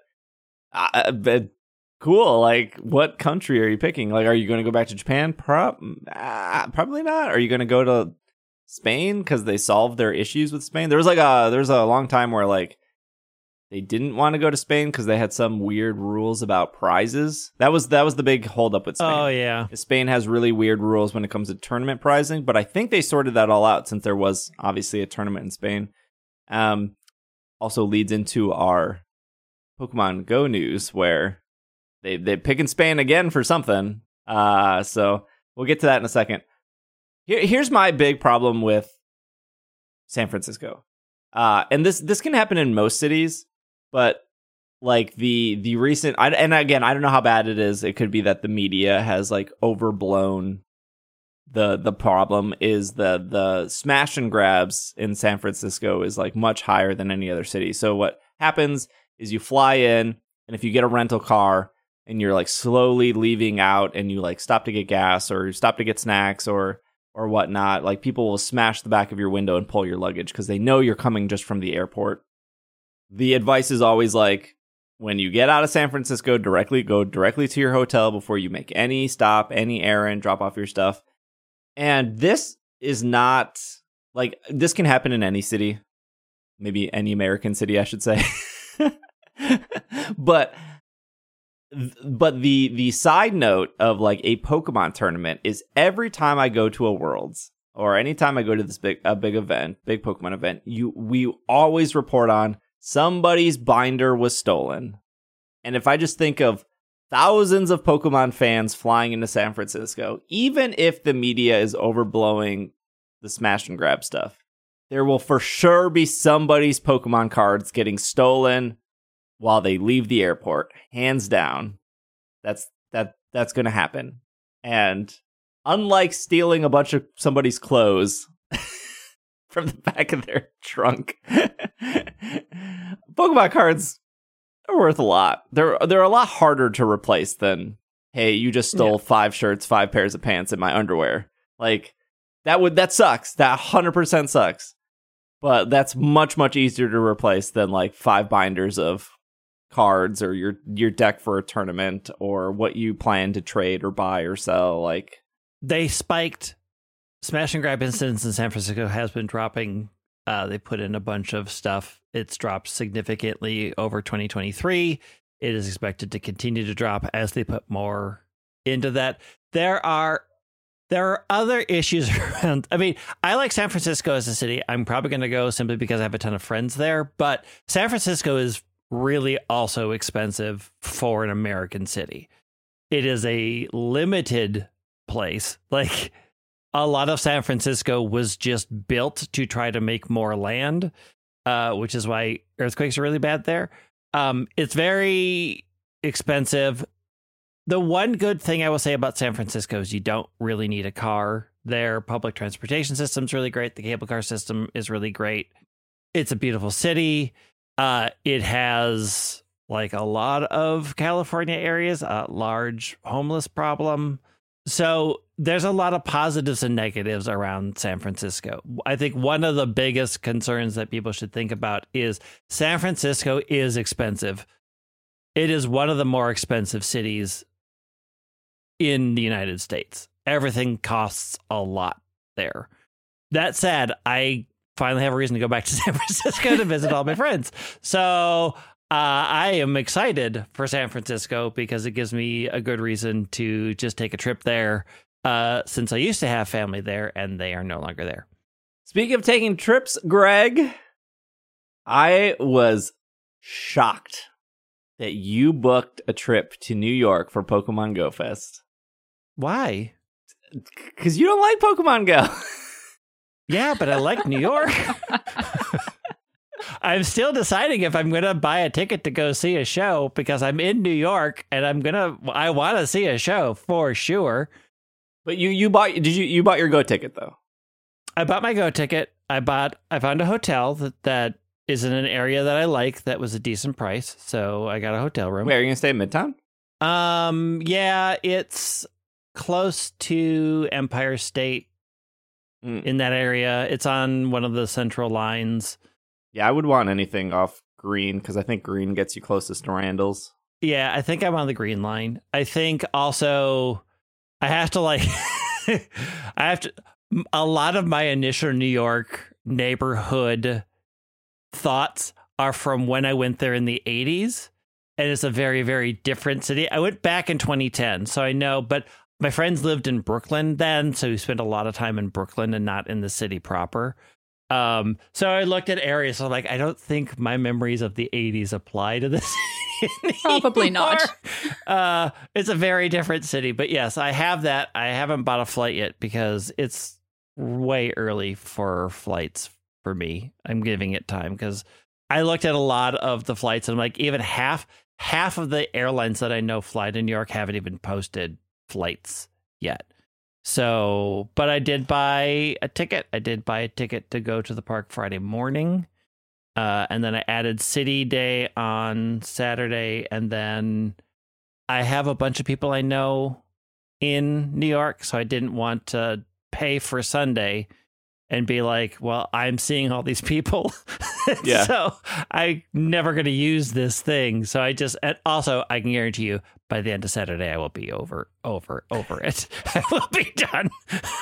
cool. Like, what country are you picking? Like, are you going to go back to Japan? Probably not. Are you going to go to Spain because they solved their issues with Spain? There was a long time where like they didn't want to go to Spain because they had some weird rules about prizes. That was the big holdup with Spain. Oh yeah, Spain has really weird rules when it comes to tournament prizing, but I think they sorted that all out since there was obviously a tournament in Spain. Also leads into our Pokemon Go news where they picking Spain again for something. So we'll get to that in a second. Here's my big problem with San Francisco. And this can happen in most cities, but like the recent, and again, I don't know how bad it is. It could be that the media has like overblown the problem. Is the smash and grabs in San Francisco is like much higher than any other city. So what happens is you fly in, and if you get a rental car and you're like slowly leaving out and you like stop to get gas or stop to get snacks or whatnot, like people will smash the back of your window and pull your luggage because they know you're coming just from the airport. The advice is always like, when you get out of San Francisco, go directly to your hotel before you make any stop, any errand, drop off your stuff. And this is not like, this can happen in any city, maybe any American city, I should say. But the side note of like a Pokemon tournament is every time I go to a Worlds or anytime I go to this big Pokemon event, we always report on somebody's binder was stolen. And if I just think of thousands of Pokemon fans flying into San Francisco, even if the media is overblowing the smash and grab stuff, there will for sure be somebody's Pokemon cards getting stolen while they leave the airport. Hands down. That's going to happen. And unlike stealing a bunch of somebody's clothes from the back of their trunk, Pokemon cards are worth a lot. They're a lot harder to replace than, hey, you just stole 5 shirts, 5 pairs of pants, and my underwear. Like, that sucks. That 100% sucks. But that's much, much easier to replace than like 5 binders of cards or your deck for a tournament or what you plan to trade or buy or sell. Like, they spiked. Smash and grab incidents in San Francisco has been dropping. They put in a bunch of stuff. It's dropped significantly over 2023. It is expected to continue to drop as they put more into that. There are other issues around. I mean, I like San Francisco as a city. I'm probably going to go simply because I have a ton of friends there. But San Francisco is really also expensive for an American city. It is a limited place. Like, a lot of San Francisco was just built to try to make more land, which is why earthquakes are really bad there. It's very expensive. The one good thing I will say about San Francisco is you don't really need a car. Their public transportation system's really great. The cable car system is really great. It's a beautiful city. It has, like a lot of California areas, a large homeless problem. So there's a lot of positives and negatives around San Francisco. I think one of the biggest concerns that people should think about is San Francisco is expensive. It is one of the more expensive cities in the United States. Everything costs a lot there. That said, I finally have a reason to go back to San Francisco to visit all my friends. So I am excited for San Francisco because it gives me a good reason to just take a trip there, since I used to have family there and they are no longer there. Speaking of taking trips, Greg, I was shocked that you booked a trip to New York for Pokemon Go Fest. Why? Because you don't like Pokemon Go. Yeah, but I like New York. I'm still deciding if I'm going to buy a ticket to go see a show because I'm in New York and I want to see a show for sure. But you bought your Go ticket though? I bought my Go ticket. I found a hotel that is in an area that I like that was a decent price. So I got a hotel room. Wait, are you going to stay in Midtown? Yeah, it's close to Empire State. In that area. It's on one of the central lines. Yeah, I would want anything off Green because I think Green gets you closest to Randall's. Yeah, I think I'm on the Green line. I think also I have to a lot of my initial New York neighborhood thoughts are from when I went there in the 80s. And it's a very, very different city. I went back in 2010, so I know, but my friends lived in Brooklyn then, so we spent a lot of time in Brooklyn and not in the city proper. So I looked at areas, so I'm like, I don't think my memories of the 80s apply to this. Probably not. It's a very different city, but yes, I have that. I haven't bought a flight yet because it's way early for flights for me. I'm giving it time because I looked at a lot of the flights and I'm like, even half of the airlines that I know fly to New York haven't even posted flights yet. So, but I did buy a ticket. I did buy a ticket to go to the park Friday morning. And then I added City Day on Saturday. And then I have a bunch of people I know in New York. So I didn't want to pay for Sunday and be like, well, I'm seeing all these people. Yeah. So I'm never going to use this thing. So and also I can guarantee you by the end of Saturday, I will be over it. I will be done.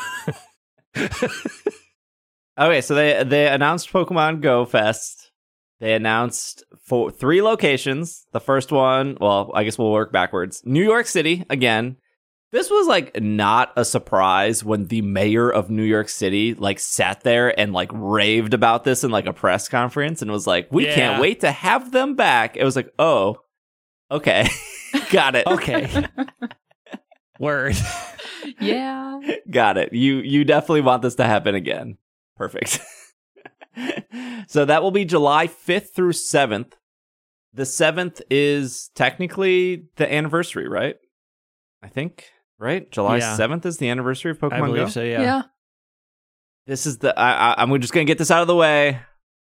Okay, so they announced Pokemon Go Fest. They announced 3 locations. The first one, well, I guess we'll work backwards. New York City, again. This was like not a surprise when the mayor of New York City like sat there and like raved about this in like a press conference and was like, we can't wait to have them back. It was like, oh, okay. Got it. Okay. Word. Yeah. Got it. You definitely want this to happen again. Perfect. So that will be July 5th through 7th. The 7th is technically the anniversary, right? I think, right? July 7th is the anniversary of Pokemon Go? I believe so, yeah. This is I'm just going to get this out of the way.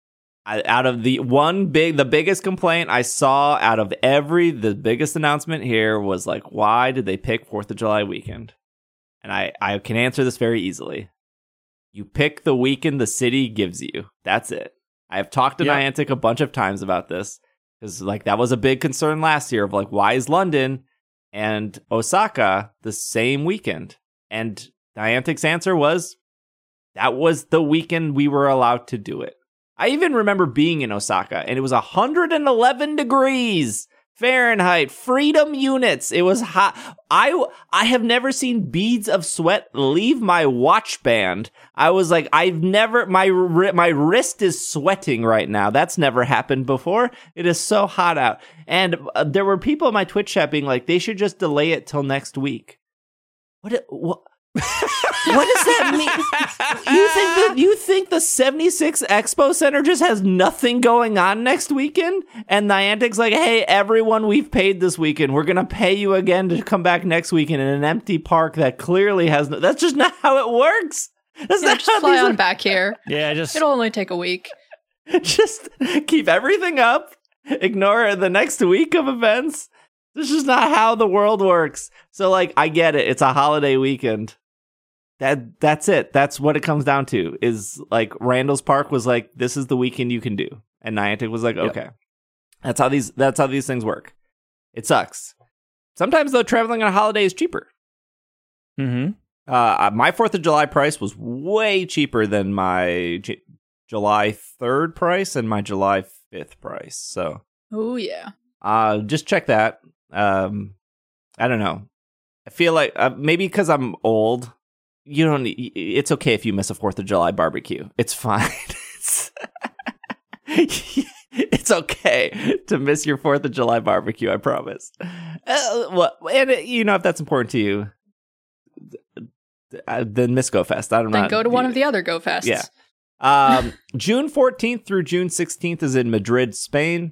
Out of the biggest complaint I saw out of the biggest announcement here was like, why did they pick 4th of July weekend? And I can answer this very easily. You pick the weekend the city gives you. That's it. I have talked to Niantic a bunch of times about this because like that was a big concern last year of like, why is London and Osaka the same weekend? And Niantic's answer was, that was the weekend we were allowed to do it. I even remember being in Osaka and it was 111 degrees Fahrenheit, freedom units. It was hot. I have never seen beads of sweat leave my watch band. I was like, my wrist is sweating right now. That's never happened before. It is so hot out. And there were people in my Twitch chat being like, they should just delay it till next week. What does that mean? You think the 76 Expo Center just has nothing going on next weekend? And Niantic's like, hey, everyone we've paid this weekend, we're going to pay you again to come back next weekend in an empty park that clearly has no... That's just not how it works. That's not just how fly on back here. Yeah, It'll only take a week. Just keep everything up. Ignore the next week of events. This is not how the world works. So, like, I get it. It's a holiday weekend. That's it. That's what it comes down to. Is like Randall's Park was like, this is the weekend you can do, and Niantic was like, okay, that's how these things work. It sucks. Sometimes though, traveling on a holiday is cheaper. Mm-hmm. My 4th of July price was way cheaper than my July 3rd price and my July 5th price. So, oh yeah. Just check that. I don't know. I feel like maybe because I'm old. It's okay if you miss a 4th of July barbecue. It's fine. It's okay to miss your 4th of July barbecue, I promise. If that's important to you, then miss Go Fest. I don't know. Then go to one of the other Go Fests. Yeah. June 14th through June 16th is in Madrid, Spain.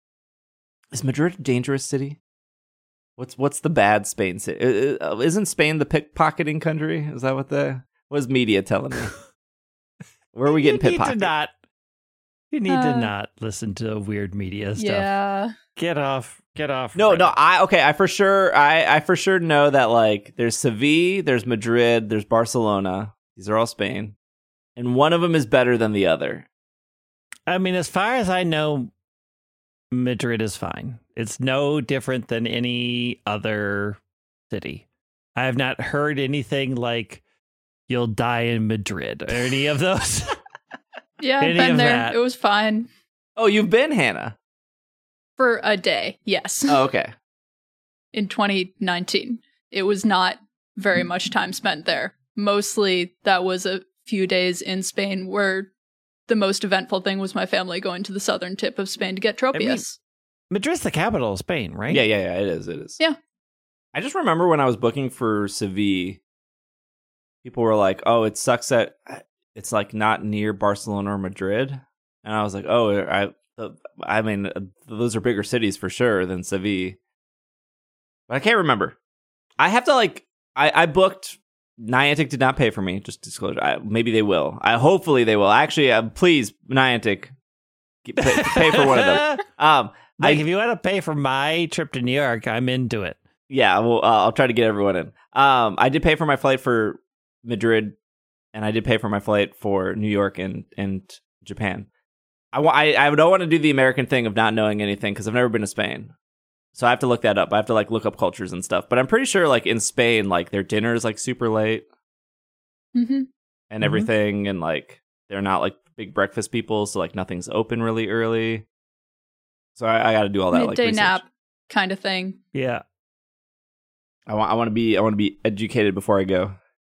Is Madrid a dangerous city? What's the bad Spain city? Isn't Spain the pickpocketing country? Is that what is media telling me? Where are we getting pickpocketed? You need to not listen to weird media stuff. Yeah. Get off. No, I for sure know that like there's Seville, there's Madrid, there's Barcelona. These are all Spain. And one of them is better than the other. I mean, as far as I know, Madrid is fine. It's no different than any other city. I have not heard anything like you'll die in Madrid or any of those. Yeah, I've been there. That. It was fine. Oh, you've been, Hannah? For a day, yes. Oh, okay. In 2019. It was not very much time spent there. Mostly that was a few days in Spain where the most eventful thing was my family going to the southern tip of Spain to get Tropius. I mean, Madrid's the capital of Spain, right? Yeah, it is. Yeah. I just remember when I was booking for Seville, people were like, oh, it sucks that it's like not near Barcelona or Madrid. And I was like, oh, I mean, those are bigger cities for sure than Seville. But I can't remember. I have to I booked. Niantic did not pay for me. Just disclosure. Maybe they will. Hopefully they will. Actually, please, Niantic, pay for one of them. If you want to pay for my trip to New York, I'm into it. Yeah, well, I'll try to get everyone in. I did pay for my flight for Madrid, and I did pay for my flight for New York and Japan. I don't want to do the American thing of not knowing anything because I've never been to Spain. So I have to look that up. I have to look up cultures and stuff. But I'm pretty sure in Spain, their dinner is super late and everything. And they're not big breakfast people. So nothing's open really early. So I got to do all that midday nap kind of thing. Yeah. I want to be educated before I go.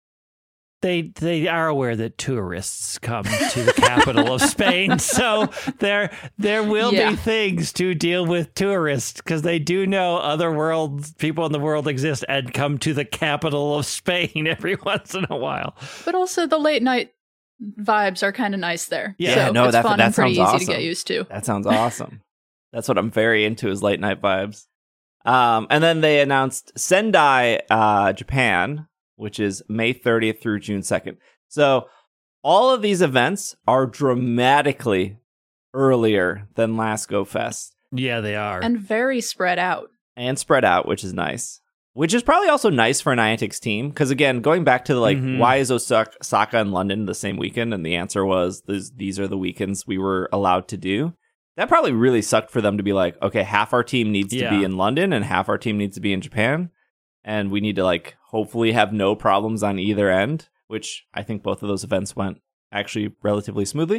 They are aware that tourists come to the capital of Spain, so there will be things to deal with tourists because they do know people in the world exist and come to the capital of Spain every once in a while. But also the late night vibes are kind of nice there. Yeah, so no, it's fun that and pretty sounds awesome. easy to get used to. That sounds awesome. That's what I'm very into is late night vibes. And then they announced Sendai, Japan, which is May 30th through June 2nd. So all of these events are dramatically earlier than last Go Fest. Yeah, they are. And very spread out. Which is nice. Which is probably also nice for Niantic's team. Because again, going back to why is Osaka and London the same weekend? And the answer was, these are the weekends we were allowed to do. That probably really sucked for them to be like, okay, half our team needs to be in London and half our team needs to be in Japan. And we need to hopefully have no problems on either end, which I think both of those events went actually relatively smoothly.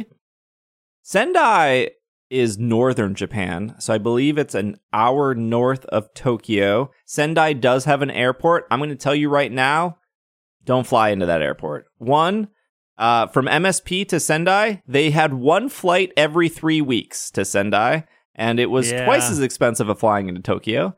Sendai is northern Japan, so I believe it's an hour north of Tokyo. Sendai does have an airport. I'm going to tell you right now, don't fly into that airport. One, from MSP to Sendai, they had one flight every 3 weeks to Sendai, and it was twice as expensive of flying into Tokyo.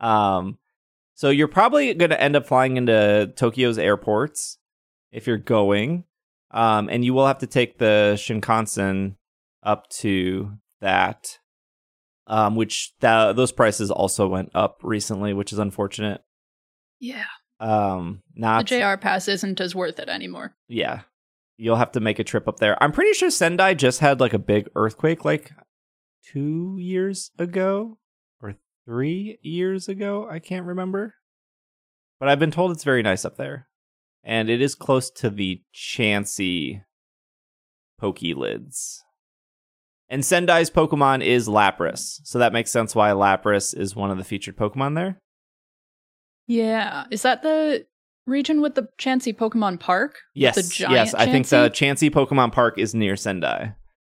So you're probably going to end up flying into Tokyo's airports if you're going. And you will have to take the Shinkansen up to that, which those prices also went up recently, which is unfortunate. Yeah. The JR pass isn't as worth it anymore. Yeah. You'll have to make a trip up there. I'm pretty sure Sendai just had a big earthquake 2 years ago. 3 years ago, I can't remember. But I've been told it's very nice up there. And it is close to the Chansey Pokelids. And Sendai's Pokemon is Lapras. So that makes sense why Lapras is one of the featured Pokemon there. Yeah. Is that the region with the Chansey Pokemon Park? Yes. The giant yes. I think Chansey? the Chansey Pokemon Park is near Sendai.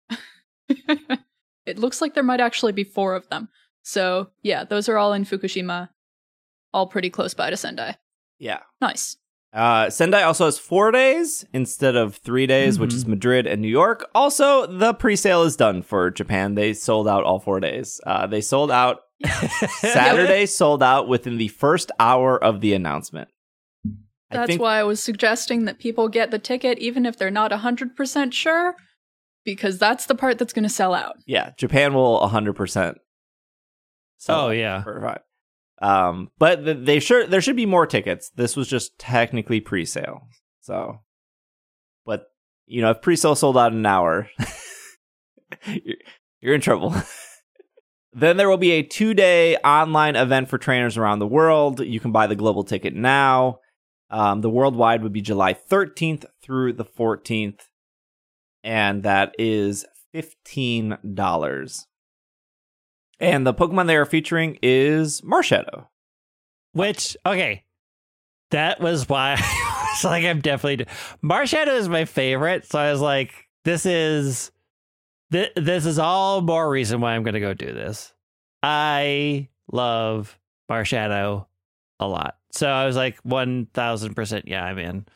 It looks like there might actually be 4 of them. So, yeah, those are all in Fukushima, all pretty close by to Sendai. Yeah. Nice. Sendai also has 4 days instead of 3 days, which is Madrid and New York. Also, the pre-sale is done for Japan. They sold out all 4 days. They sold out Saturday, sold out within the first hour of the announcement. That's why I was suggesting that people get the ticket even if they're not 100% sure, because that's the part that's going to sell out. Yeah, Japan will 100%. Oh, yeah. But there should be more tickets. This was just technically pre-sale. So, but if pre-sale sold out in an hour, you're in trouble. Then there will be a 2-day online event for trainers around the world. You can buy the global ticket now. The worldwide would be July 13th through the 14th. And that is $15. And the Pokemon they are featuring is Marshadow. Which, okay, that was why I was like, I'm definitely... Marshadow is my favorite, so I was like, this is all more reason why I'm going to go do this. I love Marshadow a lot. So I was like, 1,000%, yeah, I'm in.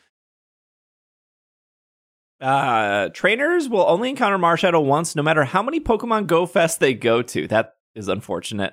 Trainers will only encounter Marshadow once, no matter how many Pokemon Go Fest they go to. That is unfortunate.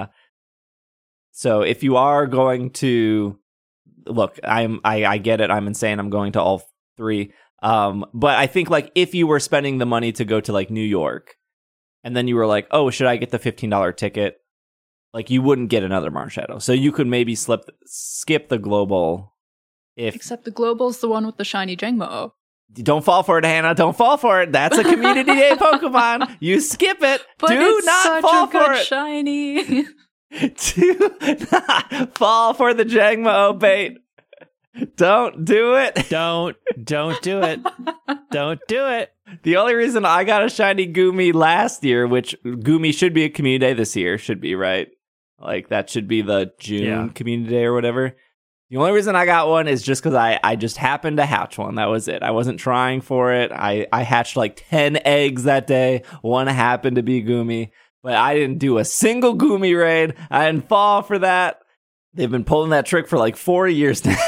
So if you are going to look, I get it. I'm insane. I'm going to all 3. But I think like if you were spending the money to go to like New York, and then you were like, oh, should I get the $15 ticket? Like you wouldn't get another Marshadow. So you could maybe skip the global. Except the global's the one with the shiny Jangmo-O. Don't fall for it, Hannah. Don't fall for it. That's a community day Pokemon. You skip it. But Do it's not such fall a for good it. shiny. Do not fall for the Jangmo-O bait. Don't do it. Don't do it. Don't do it. The only reason I got a shiny Goomy last year, which Goomy should be a community day this year, should be, right? Like that should be the June community day or whatever. The only reason I got one is just because I just happened to hatch one. That was it. I wasn't trying for it. I hatched like 10 eggs that day. One happened to be Goomy, but I didn't do a single Goomy raid. I didn't fall for that. They've been pulling that trick for like 4 years now.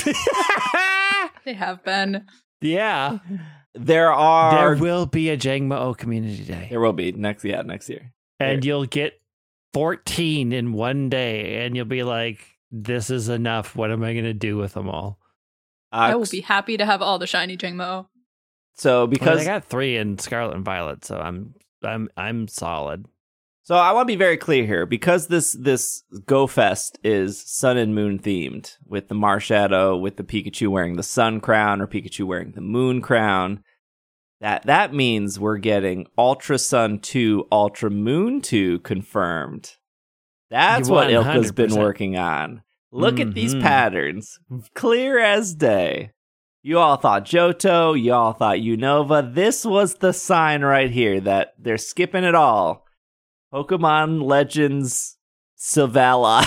They have been. Yeah. There will be a Jangmo-O community day. There will be next year. And you'll get 14 in one day, and you'll be like, this is enough. What am I going to do with them all? I will be happy to have all the shiny Jangmo-O. So because I got 3 in Scarlet and Violet, so I'm solid. So I want to be very clear here, because this Go Fest is Sun and Moon themed, with the Marshadow, with the Pikachu wearing the Sun Crown or Pikachu wearing the Moon Crown. That means we're getting Ultra Sun 2, Ultra Moon 2 confirmed. That's what Ilka's been working on. Look at these patterns, clear as day. You all thought Johto, you all thought Unova. This was the sign right here that they're skipping it all. Pokemon Legends Silvally.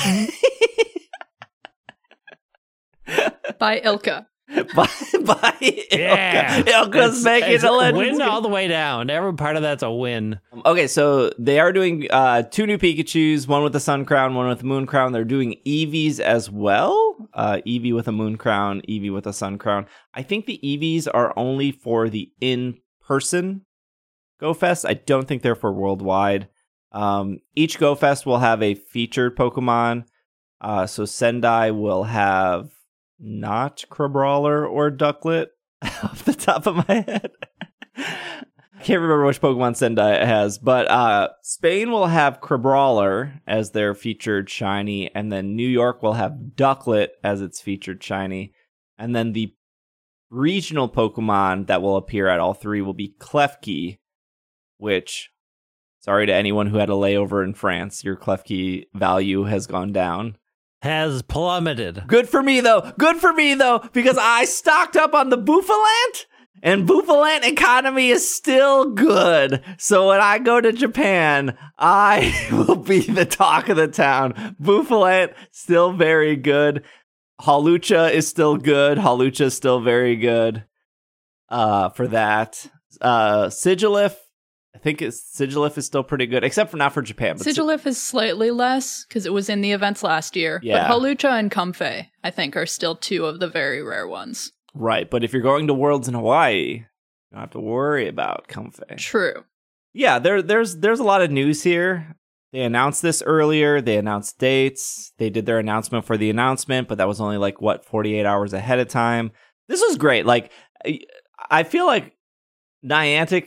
By Ilka. by Ilka. Ilka's making a Legends. Win all the way down. Every part of that's a win. Okay, so they are doing 2 new Pikachus, one with the Sun Crown, one with the Moon Crown. They're doing Eevees as well. Eevee with a Moon Crown, Eevee with a Sun Crown. I think the Eevees are only for the in-person Go Fest. I don't think they're for worldwide. Each Go Fest will have a featured Pokemon. So Sendai will have not Crabrawler or Ducklet off the top of my head. Can't remember which Pokemon Sendai has, but Spain will have Crabrawler as their featured shiny, and then New York will have Ducklet as its featured shiny, and then the regional Pokemon that will appear at all 3 will be Klefki, which, sorry to anyone who had a layover in France, your Klefki value has gone down. Has plummeted. Good for me, though, because I stocked up on the Bouffalant, and Bouffalant economy is still good. So when I go to Japan, I will be the talk of the town. Bouffalant, still very good. Hawlucha is still good. Hawlucha is still very good for that. Sigilyph, I think Sigilyph is still pretty good, except for not for Japan. But Sigilyph is slightly less because it was in the events last year. Yeah. But Hawlucha and Comfey, I think, are still 2 of the very rare ones. Right, but if you're going to Worlds in Hawaii, you don't have to worry about Comfey. True. Yeah, there's a lot of news here. They announced this earlier. They announced dates. They did their announcement for the announcement, but that was only 48 hours ahead of time. This was great. I feel like Niantic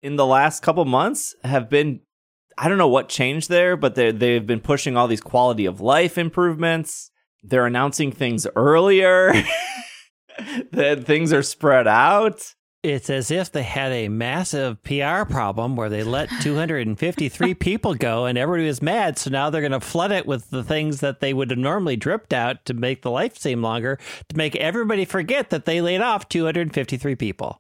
in the last couple months have been, I don't know what changed there, but they've been pushing all these quality of life improvements. They're announcing things earlier. That things are spread out. It's as if they had a massive PR problem where they let 253 people go and everybody was mad. So now they're going to flood it with the things that they would have normally dripped out to make the life seem longer, to make everybody forget that they laid off 253 people.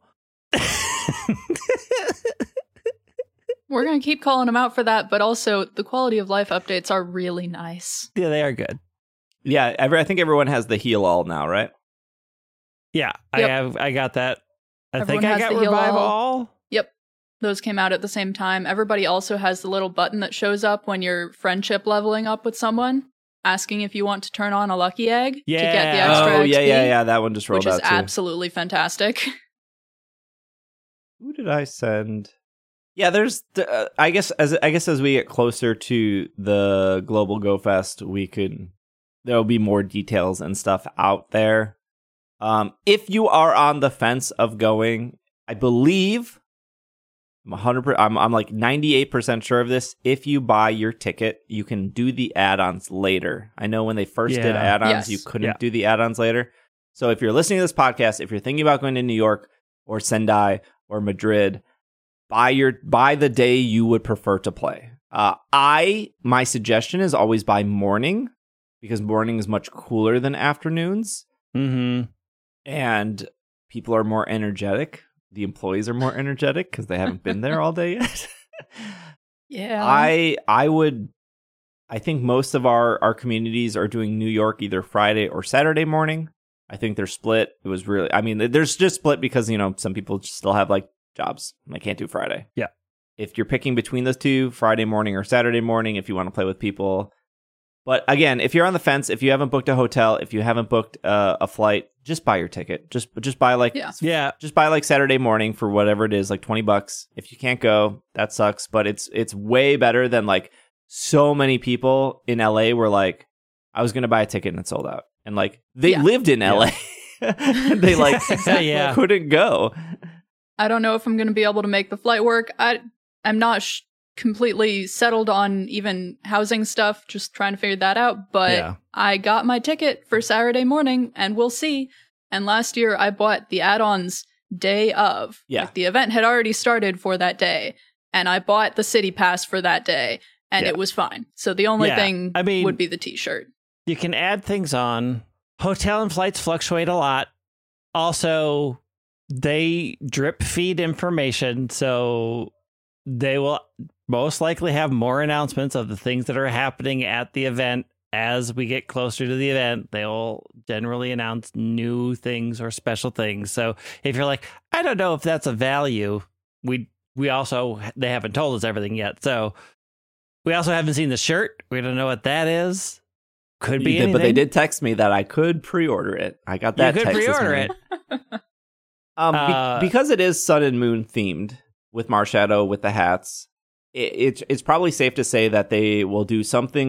We're going to keep calling them out for that, but also the quality of life updates are really nice. Yeah, they are good. Yeah, I think everyone has the heal all now, right? Yeah, Yep. I got that. Everyone I has got the heal Revive all. All. Yep. Those came out at the same time. Everybody also has the little button that shows up when you're friendship leveling up with someone, asking if you want to turn on a lucky egg to get the extra Oh, XP, yeah. That one just rolled which out is too. absolutely fantastic. Who did I send? Yeah, there's. I guess as we get closer to the Global Go Fest, there'll be more details and stuff out there. If you are on the fence of going, I believe I'm 100%. I'm like 98% sure of this. If you buy your ticket, you can do the add-ons later. I know when they first did add-ons, Yes. you couldn't do the add-ons later. So if you're listening to this podcast, if you're thinking about going to New York or Sendai or Madrid, buy the day you would prefer to play. My suggestion is always buy morning, because morning is much cooler than afternoons. Mm-hmm. And people are more energetic. The employees are more energetic because they haven't been there all day yet. Yeah. I think most of our communities are doing New York either Friday or Saturday morning. I think they're split. It was really, I mean, there's just split because, some people still have like jobs and they can't do Friday. Yeah. If you're picking between those two, Friday morning or Saturday morning, if you want to play with people. But again, if you're on the fence, if you haven't booked a hotel, if you haven't booked a flight, just buy your ticket. Just buy just buy like Saturday morning for whatever it is, like $20. If you can't go, that sucks. But it's way better than like so many people in LA were like, I was gonna buy a ticket and it sold out, and like they lived in LA, they like couldn't go. I don't know if I'm going to be able to make the flight work. I'm not completely settled on even housing stuff, just trying to figure that out. But I got my ticket for Saturday morning, and we'll see. And last year, I bought the add-ons day of. Yeah. Like, the event had already started for that day, and I bought the city pass for that day, and it was fine. So the only thing would be the t-shirt. You can add things on. Hotel and flights fluctuate a lot. Also, they drip feed information, so they will most likely have more announcements of the things that are happening at the event. As we get closer to the event, they'll generally announce new things or special things. So if you're like, I don't know if that's a value, they haven't told us everything yet. So we also haven't seen the shirt. We don't know what that is. Could be anything. But they did text me that I could pre-order it. I got that text. You could pre-order it. Because it is Sun and Moon themed with Marshadow, with the hats, it's probably safe to say that they will do something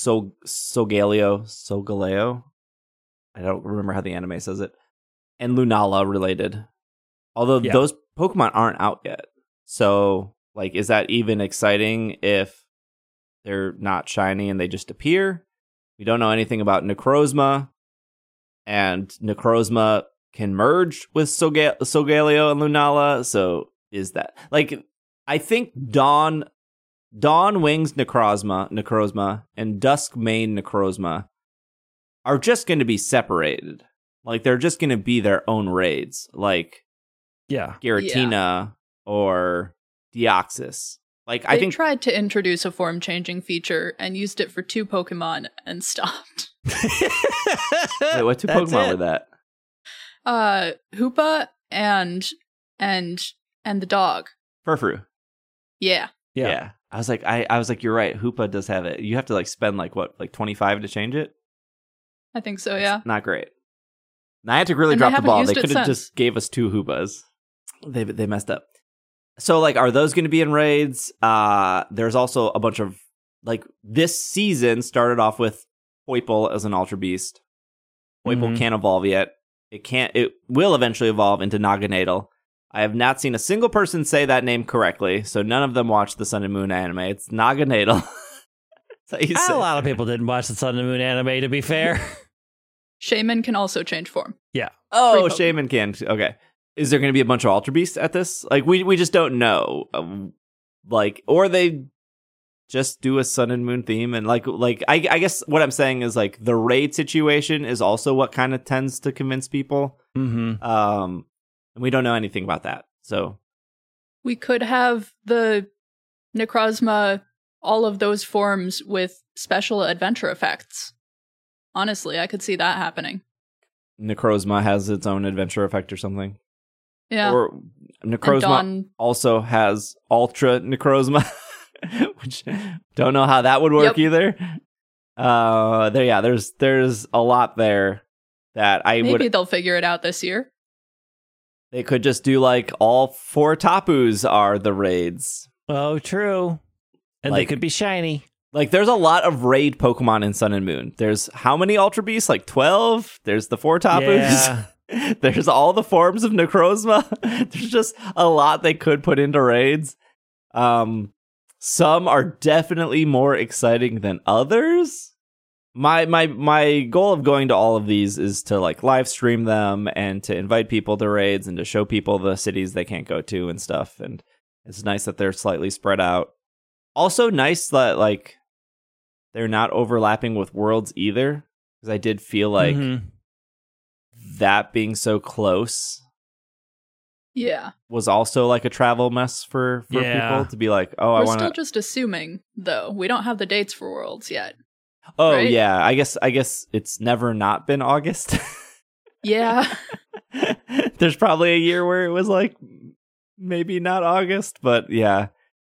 Solgaleo. I don't remember how the anime says it. And Lunala related. Although those Pokemon aren't out yet. So, like, is that even exciting if they're not shiny and they just appear? We don't know anything about Necrozma. And Necrozma can merge with Solgaleo and Lunala. So, is that... like, I think Dawn Wings Necrozma and Dusk Mane Necrozma are just going to be separated. Like, they're just going to be their own raids. Like, Giratina or Deoxys. Like, I think tried to introduce a form-changing feature and used it for 2 Pokemon and stopped. Wait, what 2 Pokemon were that? Hoopa and the dog. Furfru. Yeah. I was like, you're right. Hoopa does have it. You have to like spend like 25 to change it. I think so. Yeah. It's not great. Niantic really dropped the ball. They could have just gave us 2 Hoopas. They messed up. So like, are those going to be in raids? There's also a bunch of like, this season started off with Poipole as an Ultra Beast. Poipole can't evolve yet. It will eventually evolve into Naganadel. I have not seen a single person say that name correctly, so none of them watched the Sun and Moon anime. It's Naganadel. A lot of people didn't watch the Sun and Moon anime, to be fair. Shaman can also change form. Yeah. Oh, Pre-Pokemon. Shaman can. Okay. Is there going to be a bunch of Ultra Beasts at this? Like, we just don't know. Or they just do a Sun and Moon theme, and I guess what I'm saying is like the raid situation is also what kind of tends to convince people. Mm-hmm. And we don't know anything about that. So We could have the Necrozma, all of those forms with special adventure effects. Honestly, I could see that happening. Necrozma has its own adventure effect or something. Yeah. Or Necrozma Dawn- also has Ultra Necrozma, which don't know how that would work either. There's a lot there that Maybe they'll figure it out this year. They could just do like all 4 Tapus are the raids. Oh, true. And they could be shiny. Like, there's a lot of raid Pokemon in Sun and Moon. There's how many Ultra Beasts? Like 12? There's the 4 Tapus. Yeah. There's all the forms of Necrozma. There's just a lot they could put into raids. Some are definitely more exciting than others. My goal of going to all of these is to like live stream them and to invite people to raids and to show people the cities they can't go to and stuff. And it's nice that they're slightly spread out. Also nice that like they're not overlapping with worlds either, because I did feel like that being so close was also like a travel mess for people to be like, oh, We're still just assuming, though. We don't have the dates for Worlds yet. Oh, right? yeah. I guess it's never not been August. Yeah. There's probably a year where it was like maybe not August, but yeah.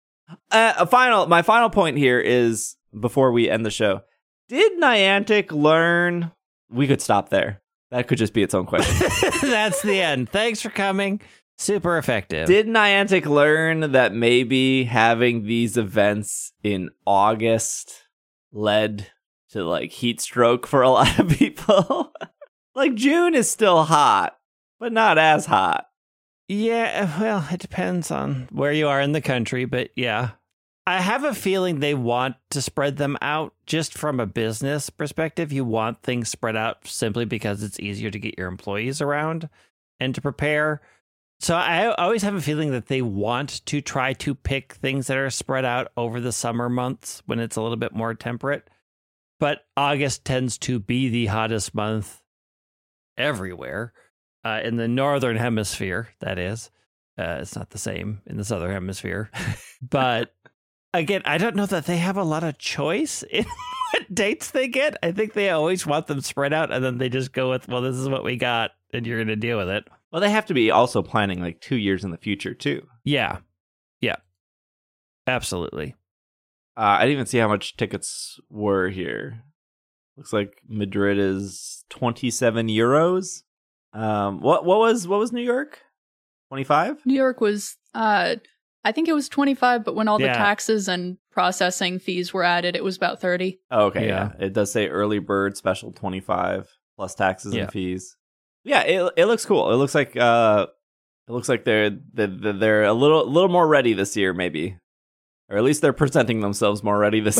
My final point here is, before we end the show, did Niantic learn? We could stop there. That could just be its own question. That's the end. Thanks for coming. Super effective. Did Niantic learn that maybe having these events in August led to like heat stroke for a lot of people? Like, June is still hot, but not as hot. Yeah, well, it depends on where you are in the country, but yeah. I have a feeling they want to spread them out just from a business perspective. You want things spread out simply because it's easier to get your employees around and to prepare. So I always have a feeling that they want to try to pick things that are spread out over the summer months when it's a little bit more temperate. But August tends to be the hottest month everywhere. In the northern hemisphere, that is. It's not the same in the southern hemisphere. But again, I don't know that they have a lot of choice in what dates they get. I think they always want them spread out, and then they just go with, well, this is what we got, and you're going to deal with it. Well, they have to be also planning like 2 years in the future, too. Yeah. Yeah. Absolutely. I didn't even see how much tickets were here. Looks like Madrid is 27 euros. What was New York? 25? New York was, I think it was 25, but when all the Yeah. taxes and processing fees were added, it was about 30. Oh, okay, Yeah. yeah. It does say early bird special 25 plus taxes Yeah. and fees. Yeah, it looks cool. It looks like they're a little more ready this year, maybe, or at least they're presenting themselves more ready this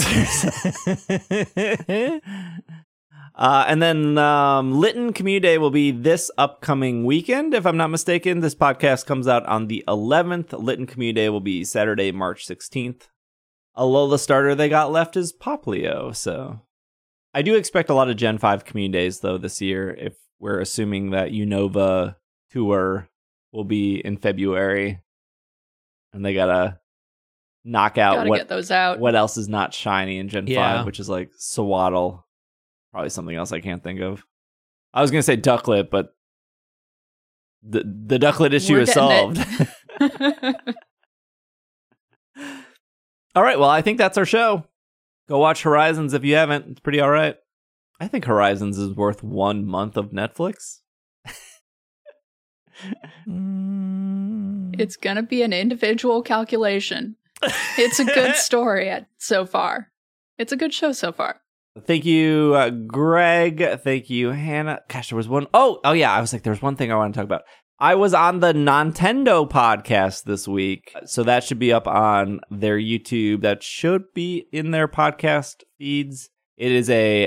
year. And then Lytton Community Day will be this upcoming weekend, if I'm not mistaken. This podcast comes out on the 11th. Lytton Community Day will be Saturday, March 16th. Alola starter they got left is Poplio, so I do expect a lot of Gen 5 Community Days, though, this year, if we're assuming that Unova Tour will be in February, and they gotta knock out Gotta get those out. what else is not shiny in Gen Yeah. 5, which is like Swaddle. Probably something else I can't think of. I was going to say Ducklet, but the Ducklet issue We're is getting solved. it. All right, well, I think that's our show. Go watch Horizons if you haven't. It's pretty all right. I think Horizons is worth 1 month of Netflix. It's gonna be an individual calculation. It's a good story so far. It's a good show so far. Thank you, Greg. Thank you, Hannah. Gosh, there was one. Oh, yeah. I was like, there's one thing I want to talk about. I was on the Nintendo podcast this week, so that should be up on their YouTube. That should be in their podcast feeds. It is a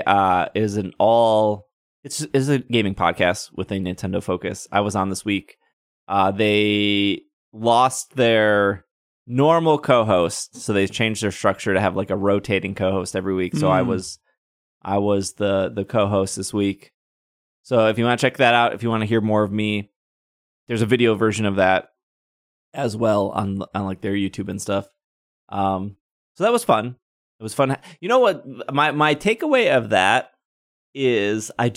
gaming podcast with a Nintendo focus. I was on this week. They lost their normal co-host, so they changed their structure to have like a rotating co-host every week. So I was the co-host this week. So if you want to check that out, if you want to hear more of me, there's a video version of that as well on like their YouTube and stuff. So that was fun. It was fun. You know what? My takeaway of that is I've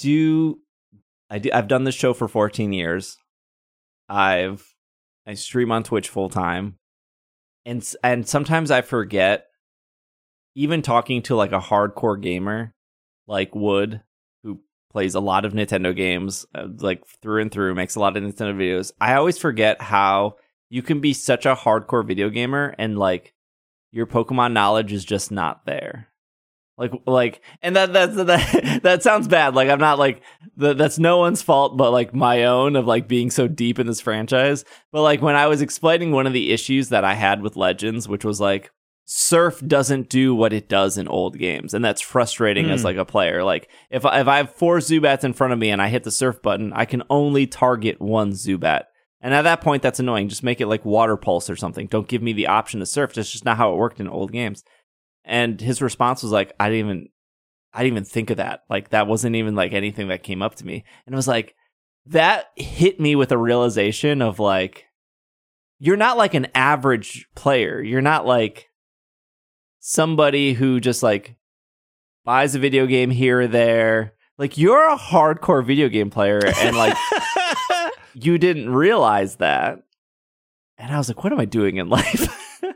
done this show for 14 years. I stream on Twitch full time, and sometimes I forget. Even talking to like a hardcore gamer like Wood, who plays a lot of Nintendo games, like through and through, makes a lot of Nintendo videos. I always forget how you can be such a hardcore video gamer and like your Pokemon knowledge is just not there. Like, and that sounds bad. Like I'm not like that's no one's fault, but like my own of like being so deep in this franchise. But like when I was explaining one of the issues that I had with Legends, which was like Surf doesn't do what it does in old games, and that's frustrating as like a player. Like if I have 4 Zubats in front of me and I hit the Surf button, I can only target one Zubat. And at that point, that's annoying. Just make it like Water Pulse or something. Don't give me the option to Surf. That's just not how it worked in old games. And his response was like, I didn't even think of that. Like that wasn't even like anything that came up to me. And it was like, that hit me with a realization of like, you're not like an average player. You're not like somebody who just like buys a video game here or there. Like you're a hardcore video game player and like you didn't realize that. And I was like, what am I doing in life?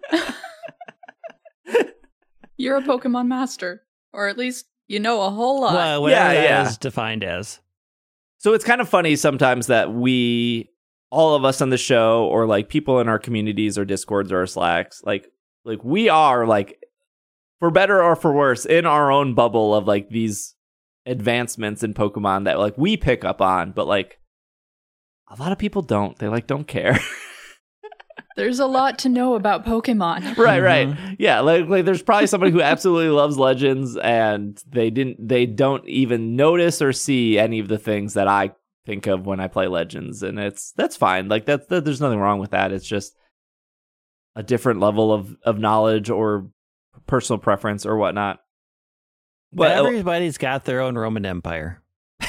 You're a Pokemon master, or at least you know a whole lot. Well, whatever that is defined as. So it's kind of funny sometimes that all of us on the show, or like people in our communities or Discords or our Slacks, like we are like, for better or for worse, in our own bubble of like these advancements in Pokemon that like we pick up on, but like a lot of people don't. They like don't care. There's a lot to know about Pokemon. Right. Yeah, like there's probably somebody who absolutely loves Legends and they don't even notice or see any of the things that I think of when I play Legends, and that's fine. Like there's nothing wrong with that. It's just a different level of knowledge or personal preference or whatnot. But everybody's got their own Roman Empire.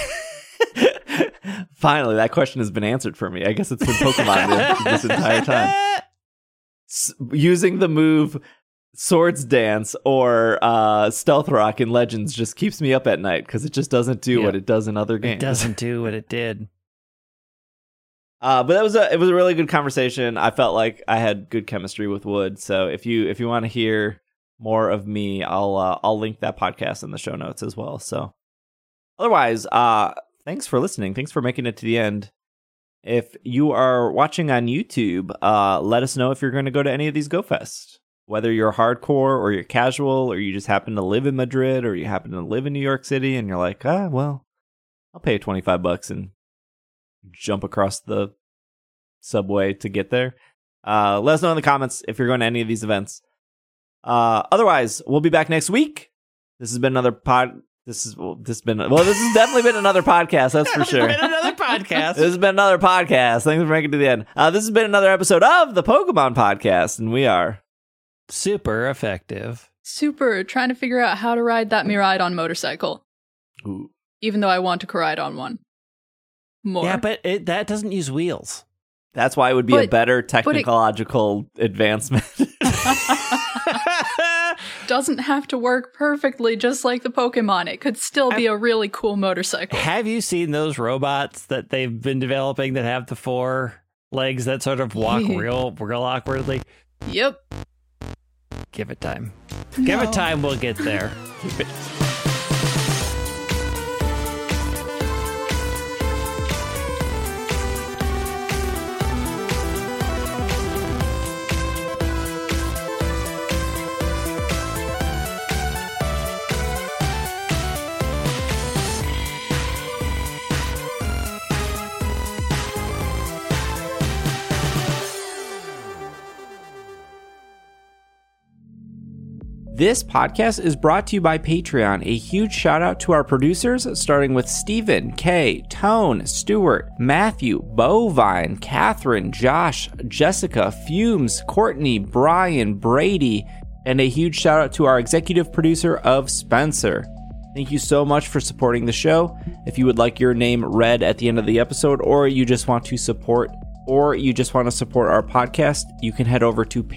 Finally, that question has been answered for me. I guess it's been Pokemon this entire time. Using the move Swords Dance or Stealth Rock in Legends just keeps me up at night because it just doesn't do what it does in other games. It doesn't do what it did. But it was a really good conversation. I felt like I had good chemistry with Wood. So if you want to hear more of me, I'll link that podcast in the show notes as well. So otherwise, thanks for listening. Thanks for making it to the end. If you are watching on YouTube, let us know if you're going to go to any of these Go Fest. Whether you're hardcore or you're casual or you just happen to live in Madrid or you happen to live in New York City and you're like, well, I'll pay $25 and jump across the subway to get there. Let us know in the comments if you're going to any of these events. Otherwise, we'll be back next week. This has been another This has definitely been another podcast, that's for sure. Been another podcast. This has been another podcast. Thanks for making it to the end. This has been another episode of the Pokemon Podcast, and we are super effective. Super trying to figure out how to ride that Miraidon motorcycle. Ooh. Even though I want to Koraidon one. More. Yeah, but that doesn't use wheels. That's why it would be a better technological advancement. Doesn't have to work perfectly just like the Pokemon. It could still be a really cool motorcycle. Have you seen those robots that they've been developing that have the 4 legs that sort of walk real awkwardly? Yep. Give it time. Give it time, we'll get there. This podcast is brought to you by Patreon. A huge shout out to our producers, starting with Stephen, Kay, Tone, Stuart, Matthew, Bovine, Catherine, Josh, Jessica, Fumes, Courtney, Brian, Brady, and a huge shout out to our executive producer of Spencer. Thank you so much for supporting the show. If you would like your name read at the end of the episode, or you just want to support our podcast, you can head over to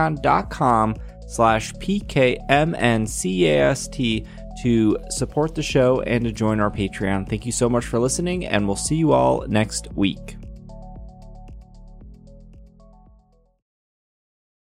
patreon.com/PKMNCAST to support the show and to join our Patreon. Thank you so much for listening, and we'll see you all next week.